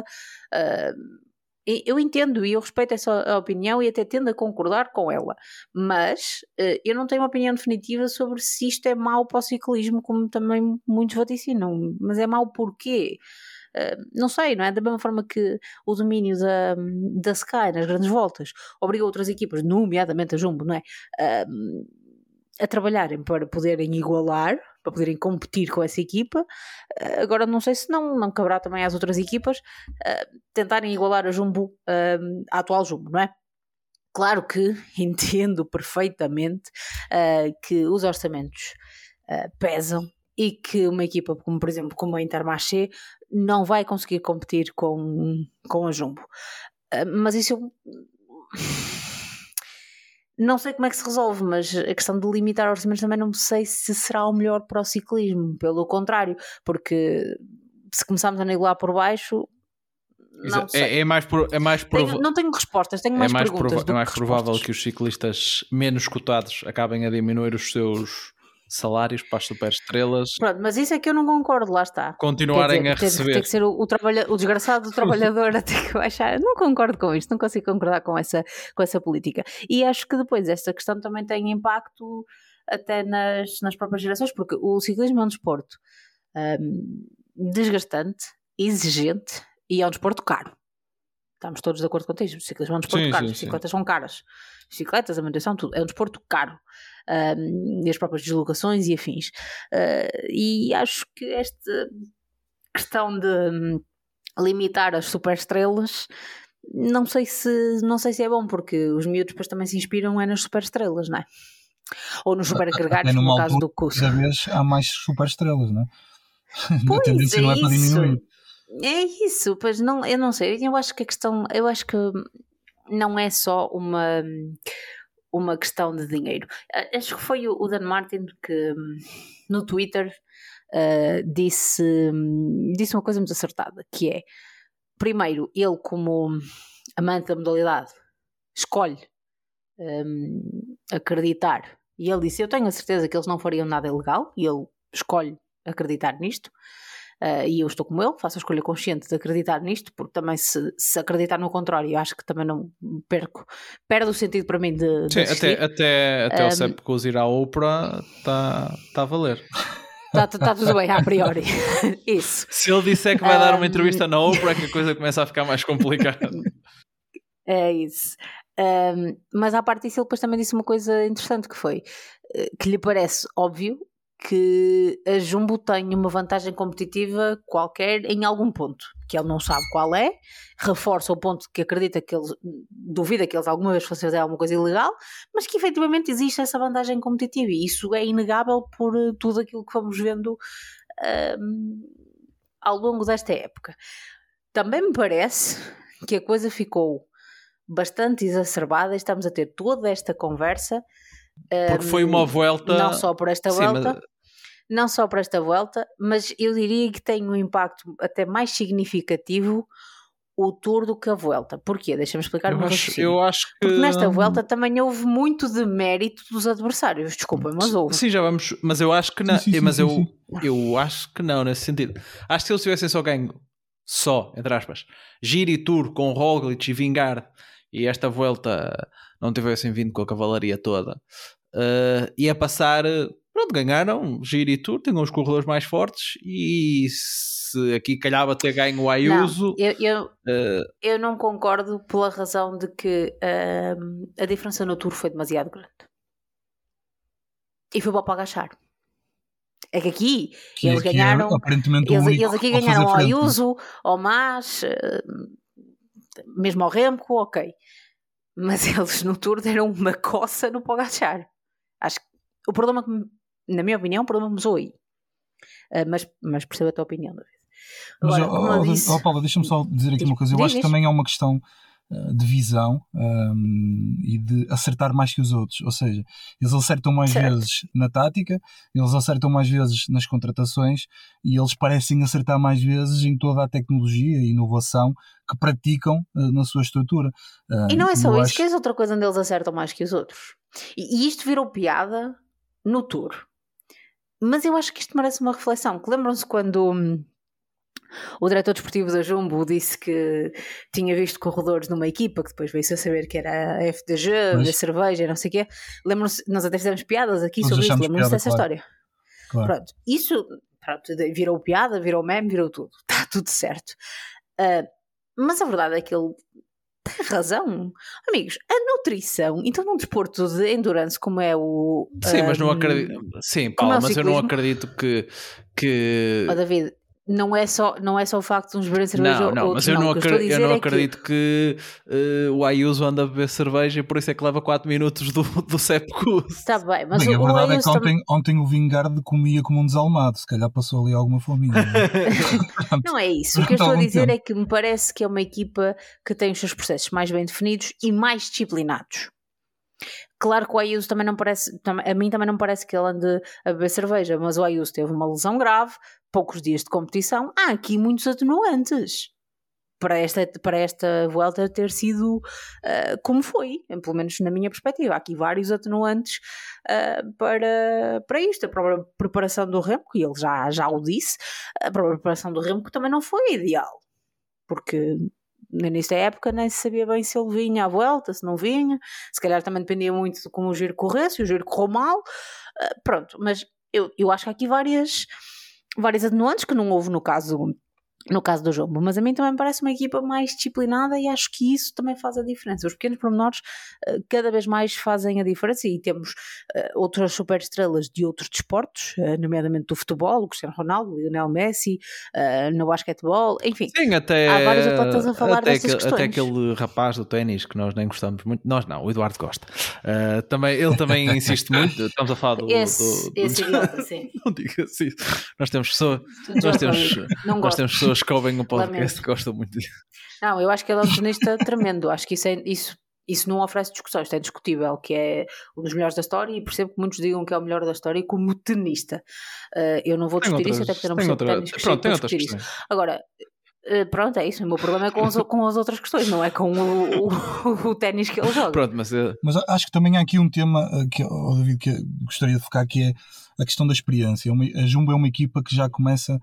Eu entendo e eu respeito essa opinião e até tendo a concordar com ela, mas eu não tenho uma opinião definitiva sobre se isto é mau para o ciclismo, como também muitos vaticinam. Mas é mau porquê? Não sei, não é? Da mesma forma que o domínio da Sky nas grandes voltas obriga outras equipas, nomeadamente a Jumbo, não é? A trabalharem para poderem igualar, para poderem competir com essa equipa. Agora não sei se não caberá também às outras equipas tentarem igualar a Jumbo, a atual Jumbo, não é? Claro que entendo perfeitamente que os orçamentos pesam e que uma equipa como, por exemplo, como a Intermarché não vai conseguir competir com a Jumbo. Mas isso eu não sei como é que se resolve, mas a questão de limitar orçamentos também não sei se será o melhor para o ciclismo, pelo contrário, porque se começarmos a nivelar por baixo, não sei. Não tenho respostas, tenho mais perguntas. É mais provável que os ciclistas menos cotados acabem a diminuir os seus salários para as superestrelas. Pronto, mas isso é que eu não concordo, lá está. Continuarem a receber. Tem que ser o desgraçado do trabalhador a ter que baixar. Não concordo com isto, não consigo concordar com essa política. E acho que depois esta questão também tem impacto até nas próprias gerações, porque o ciclismo é um desporto desgastante, exigente e é um desporto caro. Estamos todos de acordo com isso. O ciclismo é um desporto caro, as bicicletas são caras. As bicicletas, a manutenção, tudo. É um desporto caro. E as próprias deslocações e afins. E acho que esta questão de limitar as superestrelas, não sei se é bom, porque os miúdos depois também se inspiram nas superestrelas, não é? Ou nos superagregados, no caso do curso. Cada vez há mais superestrelas, não é? Pois, a tendência não é para diminuir. É isso, pois não, eu não sei, eu acho que não é só uma questão de dinheiro. Acho que foi o Dan Martin que no Twitter disse uma coisa muito acertada, que é, primeiro, ele como amante da modalidade escolhe acreditar, e ele disse, eu tenho a certeza que eles não fariam nada ilegal, e ele escolhe acreditar nisto. E eu estou como ele, faço a escolha consciente de acreditar nisto, porque também se acreditar no contrário, eu acho que também não perde o sentido para mim de sim, até o Sepp Kuss ir à Oprah está a valer. Está tudo bem, a priori. Isso. Se ele disser que vai dar uma entrevista na Oprah, é que a coisa começa a ficar mais complicada. É isso. Mas à parte disso, ele depois também disse uma coisa interessante que foi que lhe parece óbvio que a Jumbo tem uma vantagem competitiva qualquer em algum ponto, que ele não sabe qual é, reforça o ponto que acredita que ele duvida que eles alguma vez fossem fazer alguma coisa ilegal, mas que efetivamente existe essa vantagem competitiva e isso é inegável por tudo aquilo que vamos vendo ao longo desta época. Também me parece que a coisa ficou bastante exacerbada e estamos a ter toda esta conversa porque foi uma volta não só por esta volta, não só para esta volta, mas eu diria que tem um impacto até mais significativo o Tour do que a Vuelta. Porquê? Deixa-me explicar o meu raciocínio. Eu acho que... Porque nesta Vuelta também houve muito de mérito dos adversários. Desculpem, mas houve. Sim, já vamos... Mas eu acho que não. Eu acho que não, nesse sentido. Acho que se eles tivessem só ganho, entre aspas, Giro e Tour com Roglic e Vingegaard e esta Vuelta não tivessem vindo com a cavalaria toda, ia passar... Pronto, ganharam Giro e Tour, tinham os corredores mais fortes e se aqui calhava ter ganho o Ayuso... Não, eu não concordo pela razão de que a diferença no Tour foi demasiado grande. E foi para o Pogačar. É que aqui eles ganharam... Eles aqui ganharam ao Ayuso, ao Mas, mesmo ao Remco, ok. Mas eles no Tour deram uma coça no Pogačar. Acho que o problema, na minha opinião, o problema começou aí. Mas percebo a tua opinião, David. Agora, mas, Paula, deixa-me só dizer aqui uma coisa. Eu acho que também é uma questão de visão e de acertar mais que os outros. Ou seja, eles acertam mais vezes na tática, eles acertam mais vezes nas contratações e eles parecem acertar mais vezes em toda a tecnologia e inovação que praticam na sua estrutura. E não é só isso, que é outra coisa onde eles acertam mais que os outros. E isto virou piada no Tour. Mas eu acho que isto merece uma reflexão. Que lembram-se quando o diretor desportivo da Jumbo disse que tinha visto corredores numa equipa que depois veio-se a saber que era a FDG, a cerveja, não sei o quê. Lembram-se, nós até fizemos piadas aqui sobre isto, lembram-se dessa história. Claro. Pronto, isso virou piada, virou meme, virou tudo. Está tudo certo. Mas a verdade é que ele tem razão. Amigos, a nutrição, então num desporto de endurance como é o... Sim, mas não acredito... Sim, Paulo, mas eu não acredito que... Oh, David, não é só o facto de uns beberem cerveja ou mas eu não acredito que o Ayuso anda a beber cerveja e por isso é que leva 4 minutos do Sepkus. Está bem, mas a verdade é que ontem o Vingegaard comia como um desalmado, se calhar passou ali alguma fominha. Não é isso, o que eu estou a dizer é que me parece que é uma equipa que tem os seus processos mais bem definidos e mais disciplinados. Claro que o Ayuso também não parece, a mim também não parece que ele ande a beber cerveja, mas o Ayuso teve uma lesão grave, poucos dias de competição, há aqui muitos atenuantes para esta Vuelta ter sido como foi, pelo menos na minha perspectiva. Há aqui vários atenuantes para isto. A própria preparação do Remco, e ele já o disse, a própria preparação do Remco também não foi ideal, porque no início da época nem se sabia bem se ele vinha à Vuelta, se não vinha, se calhar também dependia muito de como o giro corresse, o giro correu mal, pronto, mas eu acho que há aqui várias atenuantes que não houve no caso do Jumbo, mas a mim também me parece uma equipa mais disciplinada e acho que isso também faz a diferença. Os pequenos pormenores cada vez mais fazem a diferença e temos outras super estrelas de outros desportos, nomeadamente do futebol, o Cristiano Ronaldo, o Lionel Messi, no basquetebol, enfim. Sim, até, há vários atletas a falar destas questões. Até aquele rapaz do ténis que nós nem gostamos muito, nós não, o Eduardo Gosta. Ele também insiste muito, estamos a falar esse idiota, sim. Não digas isso. Nós temos pessoas que ouvem um podcast que gostam muito disso. Não, eu acho que ele é um tenista tremendo. Acho que isso não oferece discussões. Isto é discutível, que é um dos melhores da história e percebo que muitos digam que é o melhor da história como tenista. Eu não vou discutir isso, até porque eu não percebo ténis que chego para discutir isso. Agora, pronto, é isso. O meu problema é com as outras questões, não é com o ténis que ele joga. Pronto, mas acho que também há aqui um tema David, que eu gostaria de focar, que é a questão da experiência. A Jumbo é uma equipa que já começa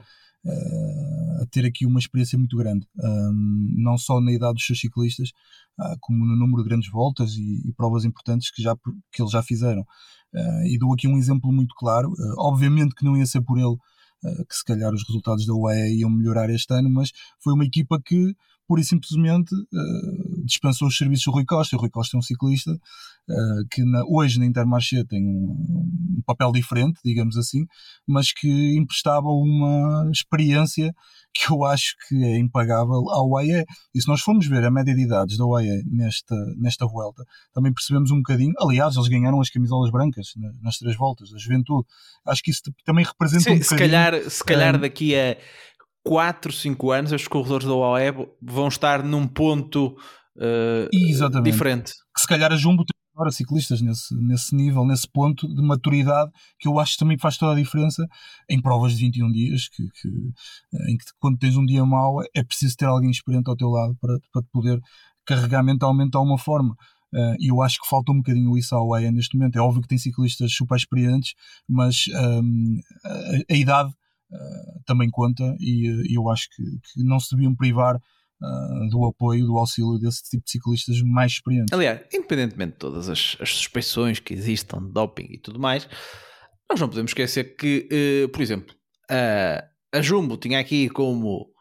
a ter aqui uma experiência muito grande, não só na idade dos seus ciclistas, como no número de grandes voltas e provas importantes que eles já fizeram. E dou aqui um exemplo muito claro. Obviamente que não ia ser por ele que se calhar os resultados da UAE iam melhorar este ano, mas foi uma equipa que pura e simplesmente dispensou os serviços do Rui Costa. O Rui Costa é um ciclista que hoje na Intermarché tem um papel diferente, digamos assim, mas que emprestava uma experiência que eu acho que é impagável à UAE. E se nós formos ver a média de idades da UAE nesta Vuelta, também percebemos um bocadinho. Aliás, eles ganharam as camisolas brancas nas 3 voltas da Juventude. Acho que isso também representa um bocadinho. Se calhar daqui a 4, 5 anos os corredores da UAE vão estar num ponto diferente. Que se calhar a Jumbo tem agora ciclistas nesse nível, nesse ponto de maturidade, que eu acho que também faz toda a diferença em provas de 21 dias, em que quando tens um dia mau é preciso ter alguém experiente ao teu lado para te poder carregar mentalmente de alguma forma. E eu acho que falta um bocadinho isso à UAE neste momento. É óbvio que tem ciclistas super experientes, mas a idade também conta, e eu acho que não se deviam privar do apoio, do auxílio desse tipo de ciclistas mais experientes. Aliás, independentemente de todas as suspeições que existam de doping e tudo mais, nós não podemos esquecer que, por exemplo, a Jumbo tinha aqui como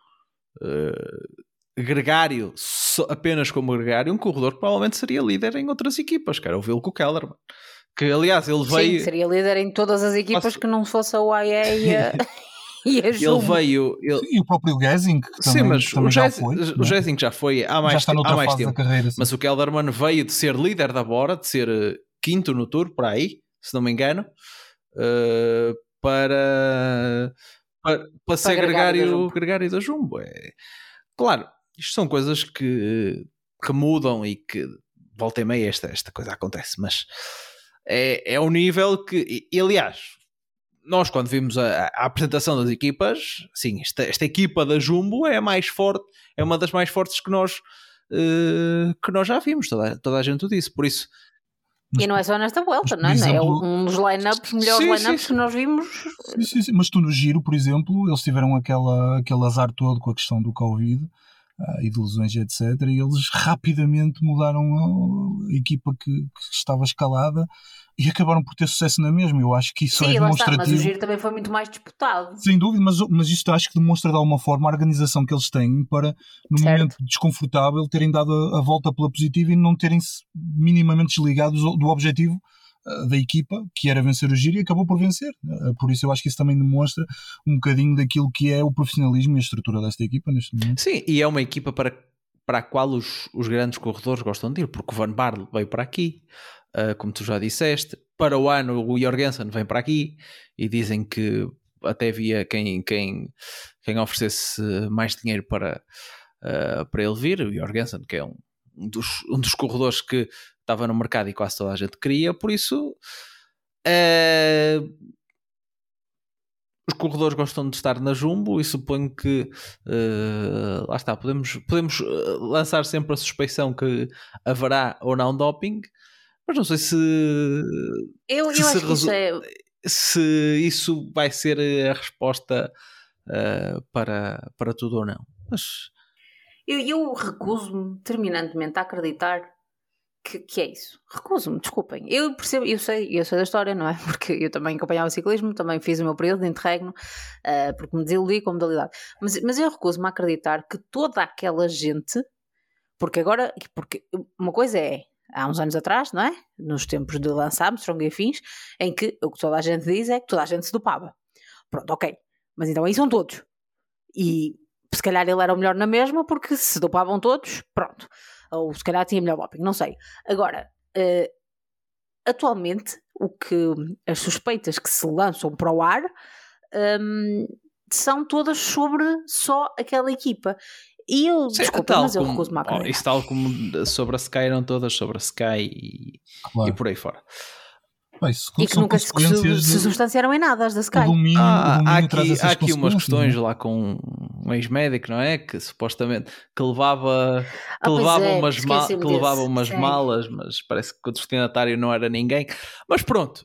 gregário, apenas como gregário, um corredor que provavelmente seria líder em outras equipas, que era o Wilco Kelderman. Que, aliás, ele veio... Sim, seria líder em todas as equipas que não fosse a UAE e a Jumbo. E o próprio Gessing, que também já foi. O Gessing já foi há mais, já está noutra fase tempo. Da carreira. Sim. Mas o Kelderman veio de ser líder da Bora, de ser quinto no Tour, por aí, se não me engano, para ser gregário da Jumbo. Claro, isto são coisas que mudam e que volta e meia esta coisa acontece, mas é um nível que, e aliás, nós quando vimos a apresentação das equipas, sim, esta equipa da Jumbo é a mais forte, é uma das mais fortes que nós já vimos, toda a gente o disse, por isso. E não é só nesta volta, não é? Exemplo, é um dos line-ups, melhores line-ups que nós vimos. Sim. Mas tu no Giro, por exemplo, eles tiveram aquele azar todo com a questão do Covid e de lesões, etc. E eles rapidamente mudaram a equipa que estava escalada e acabaram por ter sucesso na mesma. Eu acho que isso é demonstrativo. Mas o Giro também foi muito mais disputado. Sem dúvida, mas isto acho que demonstra de alguma forma a organização que eles têm para, no momento desconfortável, terem dado a volta pela positiva e não terem-se minimamente desligados do objetivo da equipa, que era vencer o Giro, e acabou por vencer. Por isso eu acho que isso também demonstra um bocadinho daquilo que é o profissionalismo e a estrutura desta equipa neste momento. Sim, e é uma equipa para a qual os grandes corredores gostam de ir, porque o Van Baarle veio para aqui, como tu já disseste. Para o ano o Jorgensen vem para aqui e dizem que até havia quem oferecesse mais dinheiro para ele vir. O Jorgensen, que é um dos corredores que estava no mercado e quase toda a gente queria, por isso os corredores gostam de estar na Jumbo e suponho que lá está, podemos lançar sempre a suspeição que haverá ou não doping, mas não sei se isso vai ser a resposta para tudo ou não. Mas eu recuso-me terminantemente a acreditar que é isso. Recuso-me, desculpem. Eu percebo, eu sei da história, não é? Porque eu também acompanhava o ciclismo, também fiz o meu período de interregno, porque me desiludi com a modalidade. Mas eu recuso-me a acreditar que toda aquela gente, porque uma coisa é, há uns anos atrás, não é? Nos tempos de Lance Armstrong e afins, em que o que toda a gente diz é que toda a gente se dopava. Pronto, ok. Mas então aí são todos. E se calhar ele era o melhor na mesma, porque se dopavam todos, pronto. Ou se calhar tinha melhor doping, não sei. Agora, atualmente, as suspeitas que se lançam para o ar são todas sobre só aquela equipa. E eu, desculpa, mas eu recuso-me a acreditar. Isso tal como sobre a Sky, eram todas sobre a Sky e por aí fora. E que nunca se substanciaram em nada as da Sky. Há aqui umas questões lá com um ex-médico, não é? Que supostamente que levava umas malas, mas parece que o destinatário não era ninguém. Mas pronto.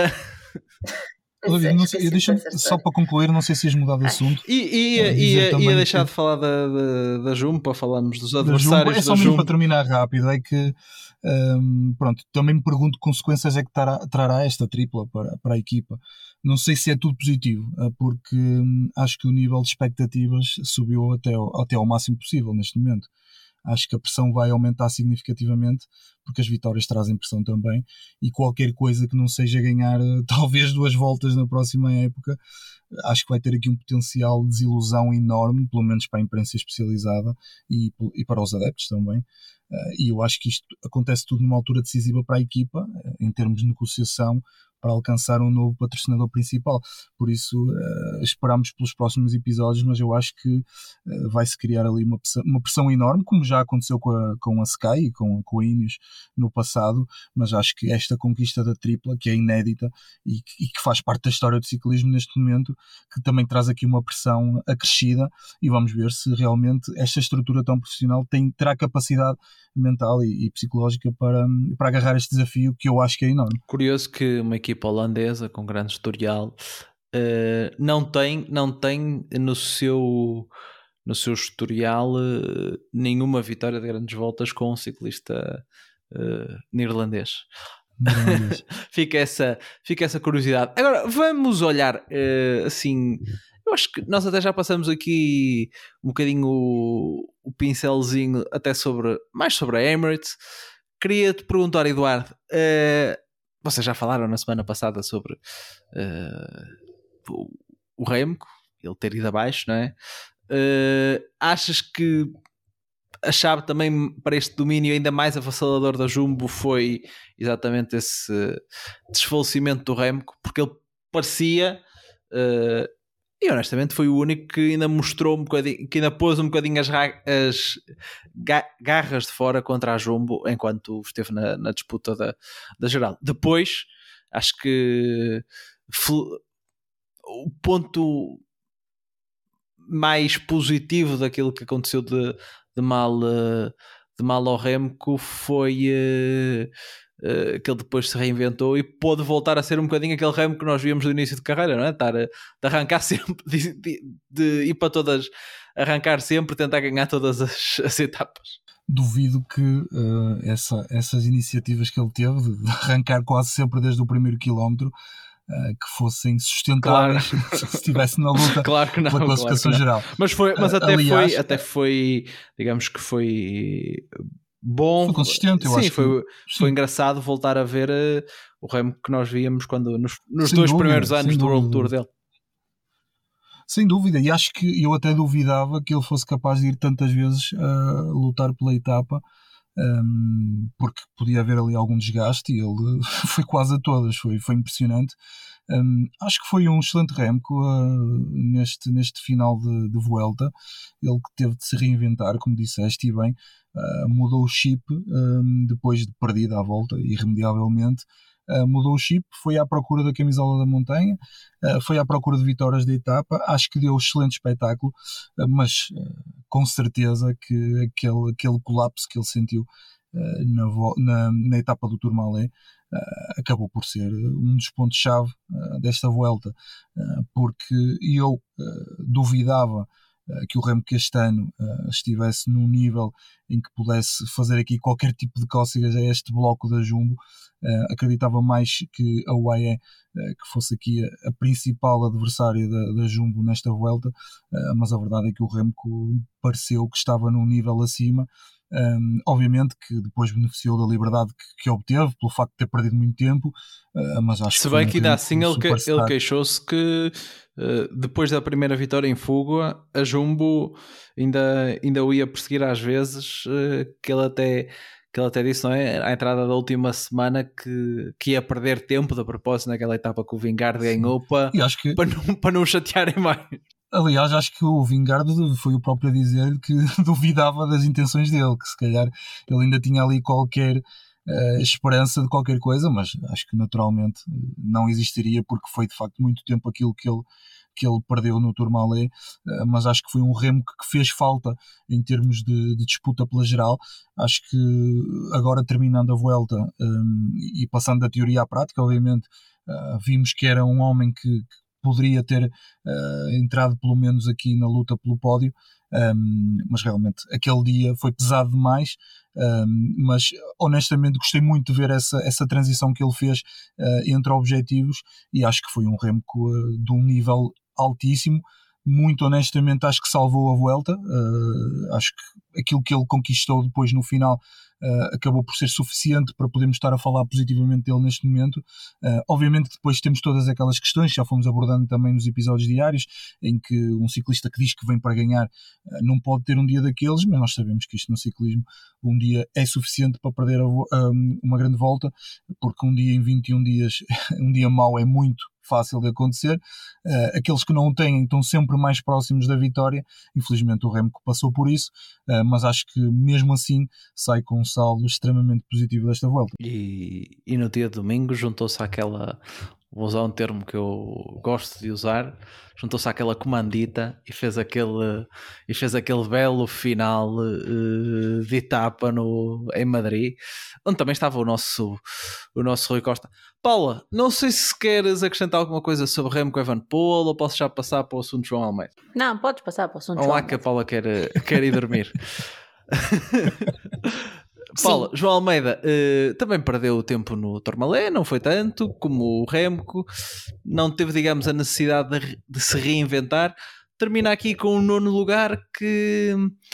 Deixa-me só para concluir, não sei se ias mudar de assunto. Ia deixar de falar da Jumbo para falarmos dos adversários da Jumbo. É só mesmo para terminar rápido, é que pronto, também me pergunto que consequências é que trará esta tripla para a equipa. Não sei se é tudo positivo, porque acho que o nível de expectativas subiu até ao máximo possível neste momento. acho que a pressão vai aumentar significativamente, porque as vitórias trazem pressão também, e qualquer coisa que não seja ganhar talvez 2 voltas na próxima época, acho que vai ter aqui um potencial de desilusão enorme, pelo menos para a imprensa especializada e para os adeptos também. E eu acho que isto acontece tudo numa altura decisiva para a equipa, em termos de negociação, para alcançar um novo patrocinador principal. Por isso esperamos pelos próximos episódios, mas eu acho que vai-se criar ali uma pressão enorme, como já aconteceu com a Sky e com a Ineos no passado, mas acho que esta conquista da tripla, que é inédita e que faz parte da história do ciclismo neste momento, que também traz aqui uma pressão acrescida, e vamos ver se realmente esta estrutura tão profissional terá capacidade mental e psicológica para agarrar este desafio, que eu acho que é enorme. Curioso que uma equipa holandesa com grande historial não tem no seu historial nenhuma vitória de grandes voltas com um ciclista neerlandês. Fica essa curiosidade. Agora vamos olhar assim. Eu acho que nós até já passamos aqui um bocadinho o pincelzinho até mais sobre a Emirates. Queria-te perguntar, Eduardo, vocês já falaram na semana passada sobre o Remco, ele ter ido abaixo, não é? Achas que a chave também para este domínio ainda mais avassalador da Jumbo foi exatamente esse desfalecimento do Remco? Porque ele parecia... e honestamente foi o único que ainda mostrou um bocadinho, que ainda pôs um bocadinho as garras de fora contra a Jumbo enquanto esteve na disputa da geral. Depois, acho que o ponto mais positivo daquilo que aconteceu de mal ao Remco foi que ele depois se reinventou e pôde voltar a ser um bocadinho aquele Remco que nós víamos no início de carreira, não é? De arrancar sempre, de ir para todas, arrancar sempre, tentar ganhar todas as etapas. Duvido que essas iniciativas que ele teve de arrancar quase sempre desde o primeiro quilómetro que fossem sustentáveis, claro, se estivesse na luta claro que não, pela classificação geral. Mas até foi, digamos que foi bom. Foi consistente, eu acho. Foi engraçado voltar a ver o Remco que nós víamos quando nos 2 primeiros anos do World Tour dele. Sem dúvida, e acho que eu até duvidava que ele fosse capaz de ir tantas vezes a lutar pela etapa, porque podia haver ali algum desgaste, e ele foi quase a todas, foi impressionante. Acho que foi um excelente Remco neste final de Vuelta. Ele que teve de se reinventar, como disseste, e bem, mudou o chip depois de perdida à volta, irremediavelmente. Mudou o chip, foi à procura da camisola da montanha, foi à procura de vitórias da etapa. Acho que deu um excelente espetáculo, mas com certeza que aquele colapso que ele sentiu na etapa do Tourmalet acabou por ser um dos pontos-chave desta Vuelta, porque eu duvidava que o Remco este ano estivesse num nível em que pudesse fazer aqui qualquer tipo de cócegas a este bloco da Jumbo. Acreditava mais que a UAE que fosse aqui a principal adversária da Jumbo nesta Vuelta, mas a verdade é que o Remco pareceu que estava num nível acima. Obviamente que depois beneficiou da liberdade que obteve pelo facto de ter perdido muito tempo, mas acho se bem que ainda assim ele queixou-se que depois da primeira vitória em fuga a Jumbo ainda o ia perseguir às vezes, que ele até disse, não é? À entrada da última semana que ia perder tempo de propósito naquela etapa que o Vingegaard ganhou para não chatearem mais. Aliás, acho que o Vingegaard foi o próprio a dizer que duvidava das intenções dele, que se calhar ele ainda tinha ali qualquer esperança de qualquer coisa, mas acho que naturalmente não existiria, porque foi de facto muito tempo aquilo que ele perdeu no Tourmalet, mas acho que foi um Remco que fez falta em termos de disputa pela geral. Acho que agora, terminando a Vuelta e passando da teoria à prática, obviamente vimos que era um homem que poderia ter entrado pelo menos aqui na luta pelo pódio, mas realmente aquele dia foi pesado demais, mas honestamente gostei muito de ver essa transição que ele fez entre objetivos, e acho que foi um Remco de um nível altíssimo, muito honestamente acho que salvou a Vuelta. Acho que aquilo que ele conquistou depois no final acabou por ser suficiente para podermos estar a falar positivamente dele neste momento. Obviamente que depois temos todas aquelas questões que já fomos abordando também nos episódios diários, em que um ciclista que diz que vem para ganhar não pode ter um dia daqueles, mas nós sabemos que isto no ciclismo, um dia é suficiente para perder uma grande volta, porque um dia em 21 dias, um dia mau é muito fácil de acontecer. Aqueles que não o têm estão sempre mais próximos da vitória. Infelizmente o Remco passou por isso, mas acho que mesmo assim sai com um saldo extremamente positivo desta volta. E no dia de domingo juntou-se àquela, vou usar um termo que eu gosto de usar, juntou-se àquela comandita e fez aquele belo final de etapa em Madrid, onde também estava o nosso Rui Costa. Paula, não sei se queres acrescentar alguma coisa sobre Remco Evenepoel ou posso já passar para o assunto João Almeida? Não, podes passar para o assunto João Almeida. Ou lá que a Paula quer ir dormir. Paula, João Almeida também perdeu o tempo no Tourmalet, não foi tanto como o Remco, não teve, digamos, a necessidade de se reinventar. Termina aqui com o 9º lugar que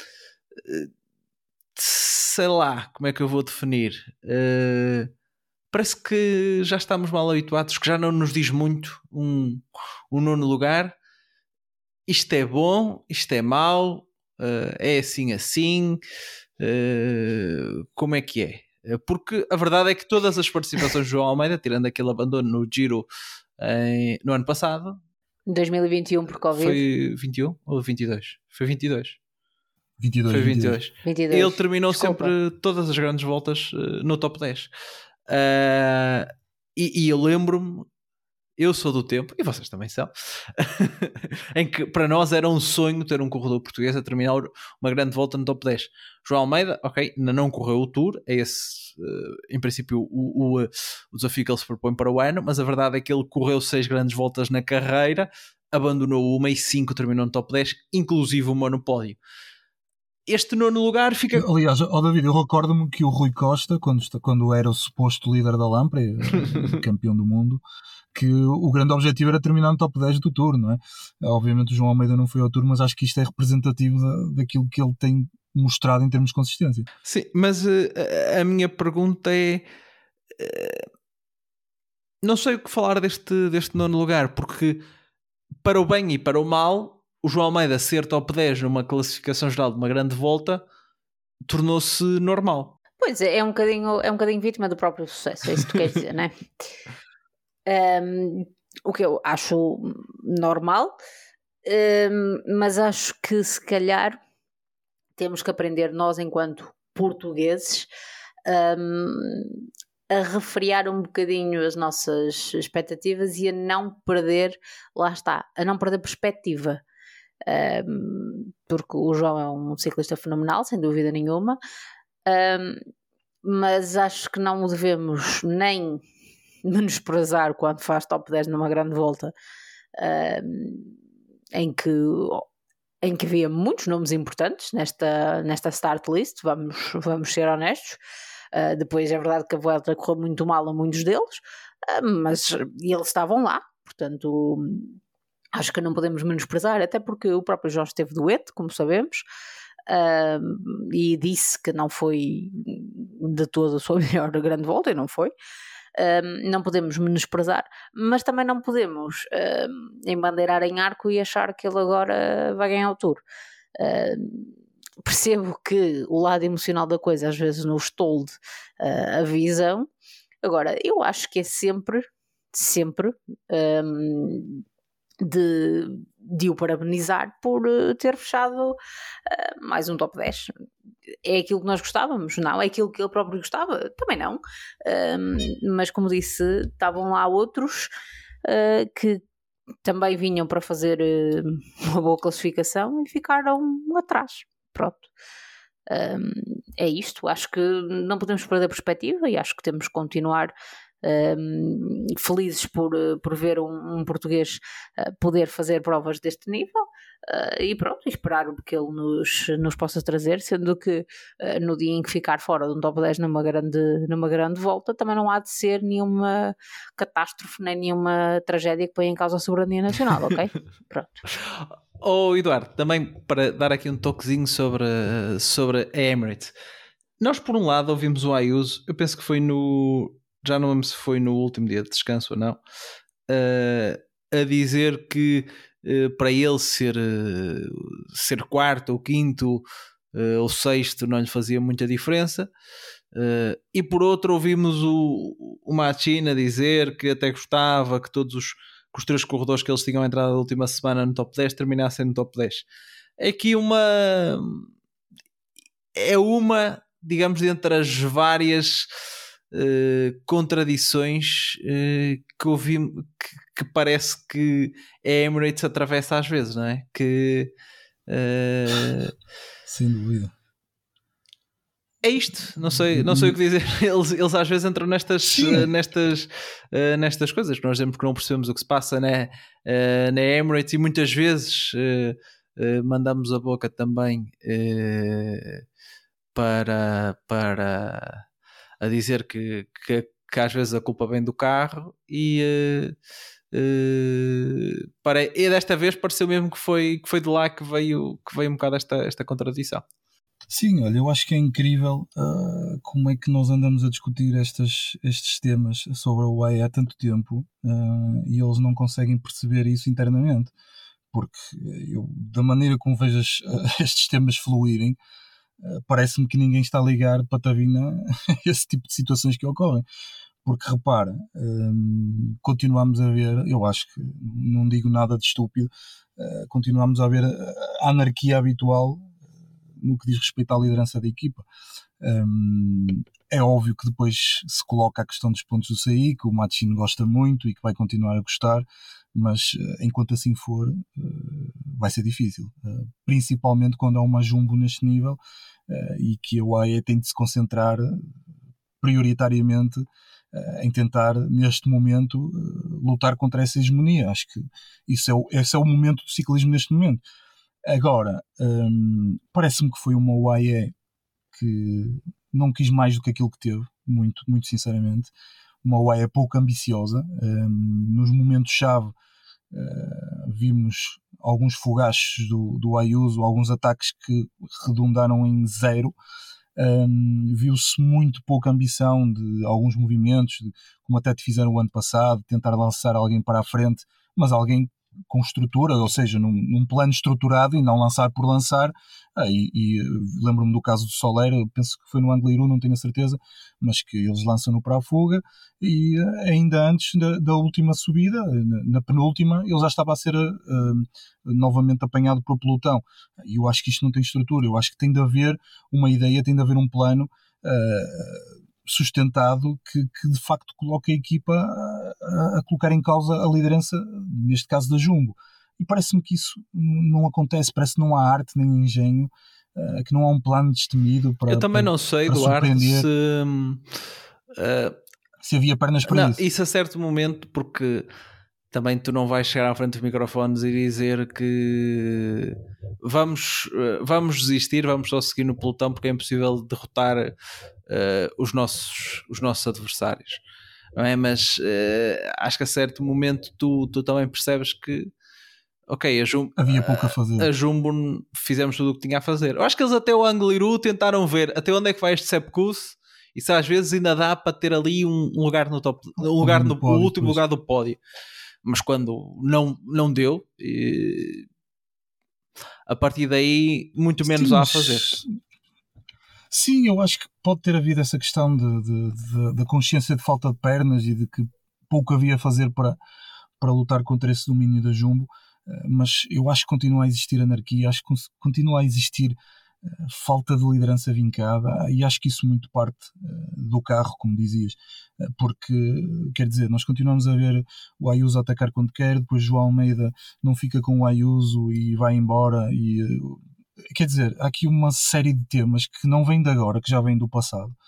sei lá como é que eu vou definir. Parece que já estamos mal habituados, que já não nos diz muito um 9º lugar. Isto é bom, isto é mau, é assim. Como é que é? Porque a verdade é que todas as participações de João Almeida, tirando aquele abandono no Giro no ano passado, 2021 por Covid, foi 21 ou 22? Foi 22. 22. Foi 22. Ele terminou Desculpa. sempre todas as grandes voltas no top 10. E eu lembro-me, eu sou do tempo, e vocês também são, em que para nós era um sonho ter um corredor português a terminar uma grande volta no top 10. João Almeida, ok, ainda não correu o Tour, é esse em princípio o desafio que ele se propõe para o ano, mas a verdade é que ele correu 6 grandes voltas na carreira, abandonou uma e 5 terminou no top 10, inclusive o monopólio. Este 9º lugar fica... Aliás, David, eu recordo-me que o Rui Costa, quando era o suposto líder da Lampre, campeão do mundo, que o grande objetivo era terminar no top 10 do Tour, não é? Obviamente o João Almeida não foi ao Tour, mas acho que isto é representativo daquilo que ele tem mostrado em termos de consistência. Sim, mas a minha pergunta é... não sei o que falar deste 9º lugar, porque para o bem e para o mal, o João Almeida ser top 10 numa classificação geral de uma grande volta tornou-se normal. Pois é, é um bocadinho vítima do próprio sucesso, é isso que tu queres dizer, não é? O que eu acho normal, mas acho que se calhar temos que aprender nós enquanto portugueses a refriar um bocadinho as nossas expectativas e a não perder, lá está, a não perder perspectiva. Porque o João é um ciclista fenomenal, sem dúvida nenhuma, mas acho que não o devemos nem menosprezar quando faz top 10 numa grande volta, em que havia muitos nomes importantes nesta start list, vamos ser honestos. Depois é verdade que a volta correu muito mal a muitos deles, mas eles estavam lá, portanto acho que não podemos menosprezar, até porque o próprio João esteve doente, como sabemos, e disse que não foi de toda a sua melhor grande volta, e não foi. Não podemos menosprezar, mas também não podemos embandeirar em arco e achar que ele agora vai ganhar o Tour. Percebo que o lado emocional da coisa às vezes nos tolde a visão. Agora, eu acho que é sempre de o parabenizar por ter fechado mais um top 10. É aquilo que nós gostávamos? Não. É aquilo que ele próprio gostava? Também não. Mas como disse, estavam lá outros que também vinham para fazer uma boa classificação e ficaram atrás. Pronto. É isto. Acho que não podemos perder a perspectiva e acho que temos que continuar felizes por ver um português poder fazer provas deste nível. E pronto, esperar o que ele nos possa trazer, sendo que no dia em que ficar fora de um top 10 numa grande volta, também não há de ser nenhuma catástrofe nem nenhuma tragédia que ponha em causa a soberania nacional, ok? Pronto. Eduardo, também para dar aqui um toquezinho sobre a Emirates. Nós, por um lado, ouvimos o Ayuso, eu penso que foi já não lembro se foi no último dia de descanso ou não, a dizer que para ele ser quarto ou quinto ou sexto não lhe fazia muita diferença. E por outro ouvimos o Machina dizer que até gostava que todos os 3 corredores que eles tinham entrado na última semana no top 10 terminassem no top 10. É aqui digamos, entre as várias contradições que ouvimos, que parece que a Emirates atravessa às vezes, não é? Sem dúvida. É isto, não sei o que dizer. Eles às vezes entram nestas coisas, nós dizemos que não percebemos o que se passa na Emirates e muitas vezes mandamos a boca também para a dizer que às vezes a culpa vem do carro e desta vez pareceu mesmo que foi de lá que veio um bocado esta contradição. Sim, olha, eu acho que é incrível como é que nós andamos a discutir estes temas sobre a UAE há tanto tempo e eles não conseguem perceber isso internamente, porque eu, da maneira como vejo estes temas fluírem, parece-me que ninguém está a ligar patavina a esse tipo de situações que ocorrem. Porque repara, continuamos a ver, eu acho que não digo nada de estúpido, continuamos a ver a anarquia habitual no que diz respeito à liderança da equipa. É óbvio que depois se coloca a questão dos pontos do CI, que o Machino gosta muito e que vai continuar a gostar, mas enquanto assim for, vai ser difícil. Principalmente quando há uma jumbo neste nível e que a UAE tem de se concentrar prioritariamente em tentar, neste momento, lutar contra essa hegemonia. Acho que esse é o momento do ciclismo neste momento. Agora, parece-me que foi uma UAE que não quis mais do que aquilo que teve, muito, muito sinceramente. Uma UAE pouco ambiciosa. Nos momentos-chave vimos alguns fogachos do Ayuso, alguns ataques que redundaram em 0. Viu-se muito pouca ambição de alguns movimentos, como até fizeram o ano passado, tentar lançar alguém para a frente, mas alguém com estrutura, ou seja, num plano estruturado e não lançar por lançar. Lembro-me do caso do Soler, penso que foi no Angliru, não tenho a certeza, mas que eles lançam-no para a fuga e ainda antes da última subida, na penúltima, ele já estava a ser novamente apanhado pelo pelotão. E eu acho que isto não tem estrutura, eu acho que tem de haver uma ideia, tem de haver um plano sustentado que de facto coloque a equipa a colocar em causa a liderança, neste caso da Jumbo. E parece-me que isso não acontece, parece que não há arte nem engenho, que não há um plano destemido para eu também não sei, Eduardo, se havia pernas para isso. Isso a certo momento, porque também tu não vais chegar à frente dos microfones e dizer que vamos desistir, vamos só seguir no pelotão porque é impossível derrotar os nossos adversários, não é? Mas acho que a certo momento tu também percebes que ok, havia pouco a fazer. A Jumbo fizemos tudo o que tinha a fazer. Eu acho que eles até o Angliru tentaram ver até onde é que vai este Sepkus e se às vezes ainda dá para ter ali um lugar no top, o último lugar do pódio. Mas quando não deu, a partir daí muito menos há a fazer. Sim, eu acho que pode ter havido essa questão da consciência de falta de pernas e de que pouco havia a fazer para lutar contra esse domínio da Jumbo, mas eu acho que continua a existir anarquia, acho que continua a existir falta de liderança vincada e acho que isso muito parte do carro, como dizias, porque, quer dizer, nós continuamos a ver o Ayuso atacar quando quer, depois João Almeida não fica com o Ayuso e vai embora quer dizer, há aqui uma série de temas que não vêm de agora, que já vêm do passado,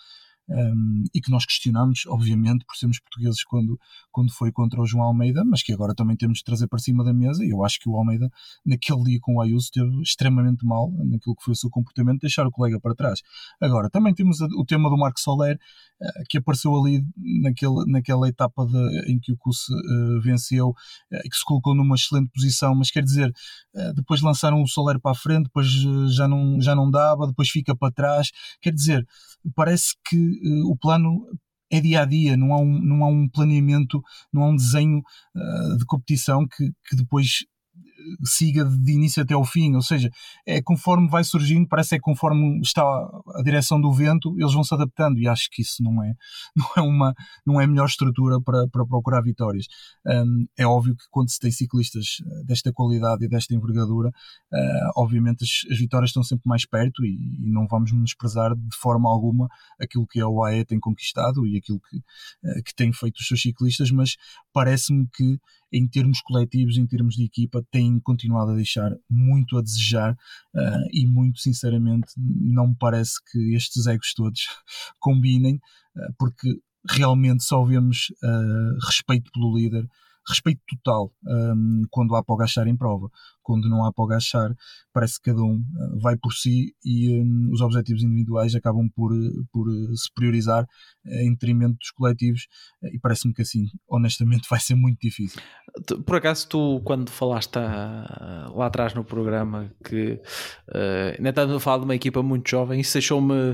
e que nós questionamos, obviamente, por sermos portugueses quando foi contra o João Almeida, mas que agora também temos de trazer para cima da mesa. E eu acho que o Almeida, naquele dia com o Ayuso, esteve extremamente mal naquilo que foi o seu comportamento, deixar o colega para trás. Agora, também temos o tema do Marco Soler, que apareceu ali naquela etapa em que o Kuss venceu, e que se colocou numa excelente posição, mas quer dizer, depois lançaram o Soler para a frente, depois já não dava, depois fica para trás. Quer dizer, parece que o plano é dia a dia, não há um planeamento, não há um desenho de competição que depois siga de início até ao fim, ou seja, é conforme vai surgindo, parece que é conforme está a direção do vento, eles vão se adaptando, e acho que isso não é a melhor estrutura para procurar vitórias. É óbvio que quando se tem ciclistas desta qualidade e desta envergadura, obviamente as vitórias estão sempre mais perto, e não vamos menosprezar de forma alguma aquilo que a UAE tem conquistado e aquilo que tem feito os seus ciclistas, mas parece-me que em termos coletivos, em termos de equipa, têm continuado a deixar muito a desejar, e muito sinceramente não me parece que estes egos todos combinem, porque realmente só vemos respeito pelo líder, respeito total, quando há para o Gachar em prova. Quando não há para o Gachar, parece que cada um vai por si, e os objetivos individuais acabam por se priorizar em detrimento dos coletivos, e parece-me que assim, honestamente, vai ser muito difícil. Por acaso, tu, quando falaste lá atrás no programa que ainda estamos a falar de uma equipa muito jovem, isso deixou-me...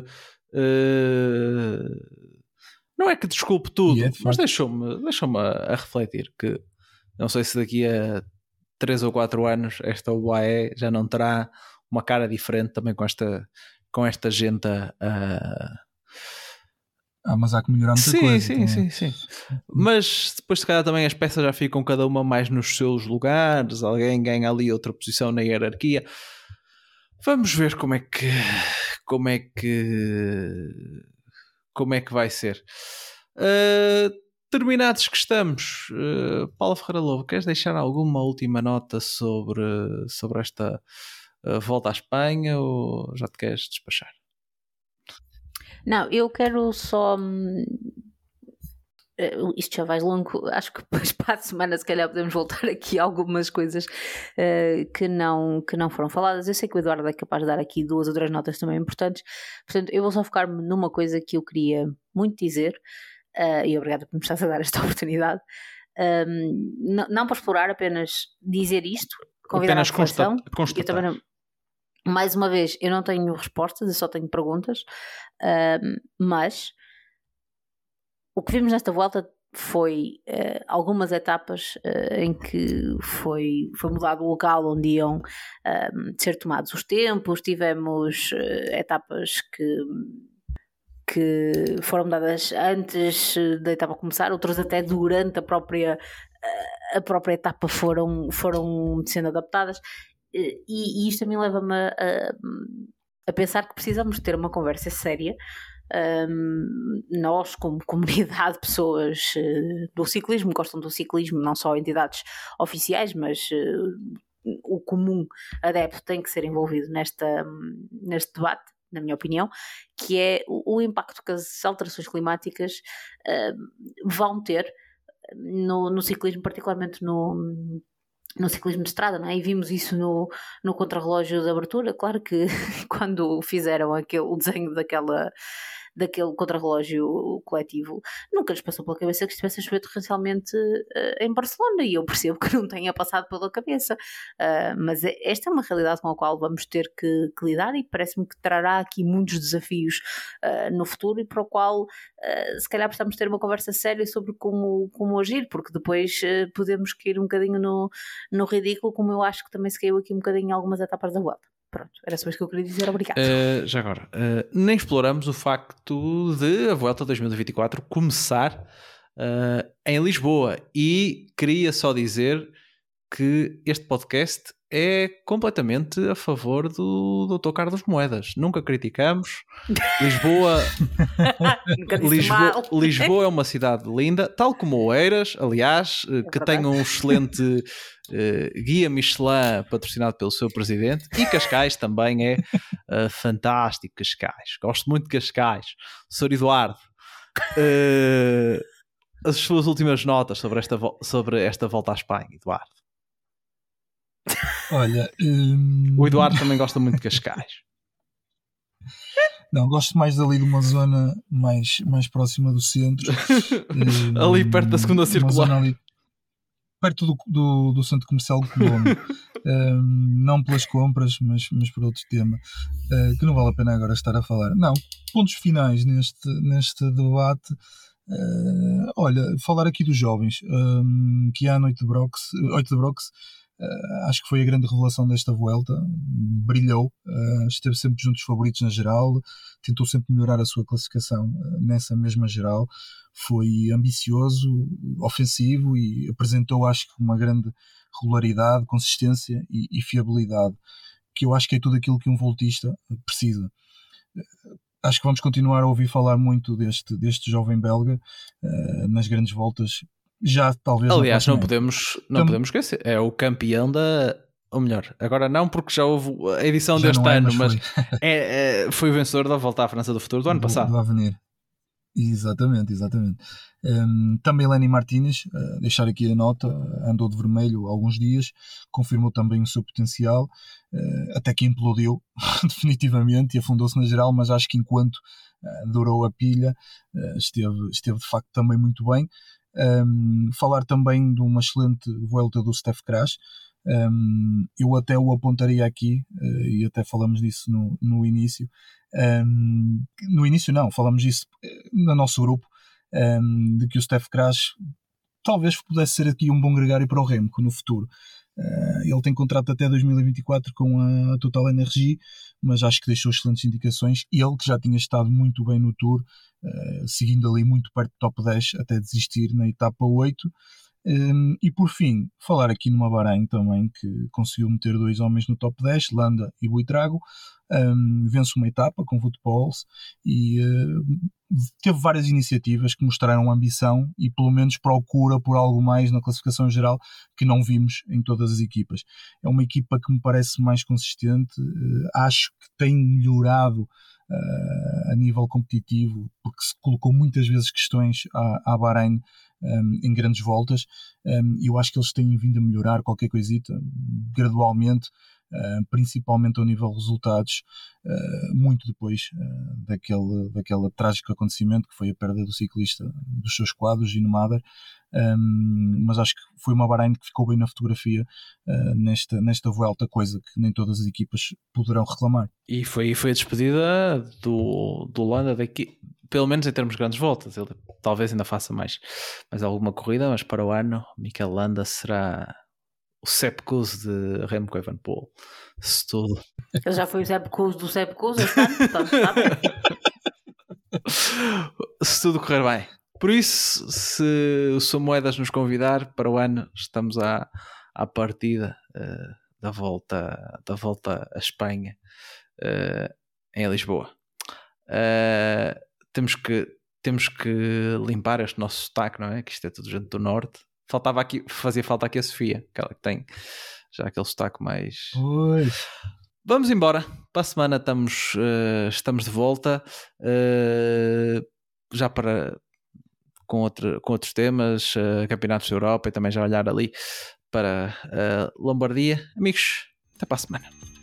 não é que desculpe tudo, mas deixou-me a refletir que não sei se daqui a 3 ou 4 anos esta UAE já não terá uma cara diferente também com esta gente mas há que melhorar muita coisa. Sim. Mas depois se calhar também as peças já ficam cada uma mais nos seus lugares, alguém ganha ali outra posição na hierarquia. Vamos ver como é que vai ser. Terminados que estamos, Paulo Ferreira Lobo, queres deixar alguma última nota sobre esta volta à Espanha, ou já te queres despachar? Não, eu quero só... isto já vai longo, acho que depois para a semana se calhar podemos voltar aqui a algumas coisas que não foram faladas. Eu sei que o Eduardo é capaz de dar aqui 2 ou 3 notas também importantes, portanto eu vou só focar-me numa coisa que eu queria muito dizer, e obrigada por me estás a dar esta oportunidade, não para explorar, apenas dizer isto, convidar apenas a reflexão. constatar. Eu também não, mais uma vez, eu não tenho respostas, eu só tenho perguntas, mas o que vimos nesta volta foi algumas etapas em que foi mudado o local onde iam ser tomados os tempos. Tivemos etapas que foram dadas antes da etapa começar, outras até durante a própria etapa foram sendo adaptadas, e isto também leva-me a pensar que precisamos ter uma conversa séria, nós como comunidade, pessoas do ciclismo, gostam do ciclismo, não só entidades oficiais, mas o comum adepto tem que ser envolvido neste debate, na minha opinião, que é o impacto que as alterações climáticas vão ter no ciclismo, particularmente no ciclismo de estrada, não é? E vimos isso no contrarrelógio de abertura. Claro que quando fizeram o desenho daquele contrarrelógio coletivo, nunca lhes passou pela cabeça que estivesse a chover torrencialmente em Barcelona, e eu percebo que não tenha passado pela cabeça, mas esta é uma realidade com a qual vamos ter que lidar, e parece-me que trará aqui muitos desafios no futuro, e para o qual se calhar precisamos ter uma conversa séria sobre como agir, porque depois podemos cair um bocadinho no ridículo, como eu acho que também se caiu aqui um bocadinho em algumas etapas da volta. Pronto, era só isso que eu queria dizer. Obrigado. Já agora, nem exploramos o facto de a Vuelta 2024 começar em Lisboa, e queria só dizer que este podcast é completamente a favor do Dr. Carlos Moedas. Nunca criticamos. Lisboa é uma cidade linda, tal como Oeiras, aliás, que tem um excelente guia Michelin patrocinado pelo seu presidente, e Cascais também é fantástico. Cascais, gosto muito de Cascais. Sr. Eduardo, as suas últimas notas sobre esta volta à Espanha, Eduardo. Olha, o Eduardo também gosta muito de Cascais. Não, gosto mais dali de uma zona mais próxima do centro. Ali perto da segunda circular. Ali, perto do centro comercial de Colombo. Não pelas compras, mas por outro tema, que não vale a pena agora estar a falar. Não, pontos finais neste debate. Olha, falar aqui dos jovens, que há a noite de Brox, acho que foi a grande revelação desta Vuelta. Brilhou, esteve sempre junto dos favoritos na geral, tentou sempre melhorar a sua classificação nessa mesma geral, foi ambicioso, ofensivo e apresentou, acho que, uma grande regularidade, consistência e fiabilidade, que eu acho que é tudo aquilo que um voltista precisa. Acho que vamos continuar a ouvir falar muito deste jovem belga nas grandes voltas. Já talvez. Aliás, não podemos esquecer, é o campeão ou melhor, agora não, porque já houve a edição deste ano, mas foi o vencedor da Volta à França do Futuro do ano passado. Do Avenir. Exatamente. Também Lenny Martínez, deixar aqui a nota, andou de vermelho alguns dias, confirmou também o seu potencial, até que implodiu definitivamente e afundou-se na geral, mas acho que enquanto durou a pilha, esteve de facto também muito bem. Falar também de uma excelente volta do Stef Crash. Eu até o apontaria aqui, e até falamos disso no início. No início não, falamos disso no nosso grupo, de que o Stef Crash talvez pudesse ser aqui um bom gregário para o Remco no futuro. Ele tem contrato até 2024 com a Total Energy, mas acho que deixou excelentes indicações. Ele, que já tinha estado muito bem no Tour, seguindo ali muito perto do top 10 até desistir na etapa 8. E por fim, falar aqui numa Bahrein também, que conseguiu meter 2 homens no top 10, Landa e Buitrago. Vence uma etapa com Wout Poels e teve várias iniciativas que mostraram ambição e pelo menos procura por algo mais na classificação geral que não vimos em todas as equipas. É uma equipa que me parece mais consistente, acho que tem melhorado a nível competitivo, porque se colocou muitas vezes questões à Bahrein em grandes voltas. Eu acho que eles têm vindo a melhorar qualquer coisita gradualmente, principalmente ao nível de resultados, muito depois daquele trágico acontecimento que foi a perda do ciclista dos seus quadros, Gino Mader. Mas acho que foi uma Bahrein que ficou bem na fotografia nesta Vuelta, coisa que nem todas as equipas poderão reclamar. E foi a despedida do Landa daqui, pelo menos em termos de grandes voltas. Ele talvez ainda faça mais alguma corrida, mas para o ano Mikel Landa será o Sepp Kuss de Remco Evenepoel. Se tudo... Ele já foi o Sepp Kuss do Sepp Kuss este ano, portanto está bem. Se tudo correr bem. Por isso, se o Sr. Moedas nos convidar para o ano, estamos à partida da volta à Espanha em Lisboa. Temos que limpar este nosso sotaque, não é? Que isto é tudo gente do norte. Fazia falta aqui a Sofia, aquela que tem já aquele sotaque mais... Oi. Vamos embora. Para a semana estamos de volta, já com outros temas, campeonatos da Europa, e também já olhar ali para a Lombardia. Amigos, até para a semana.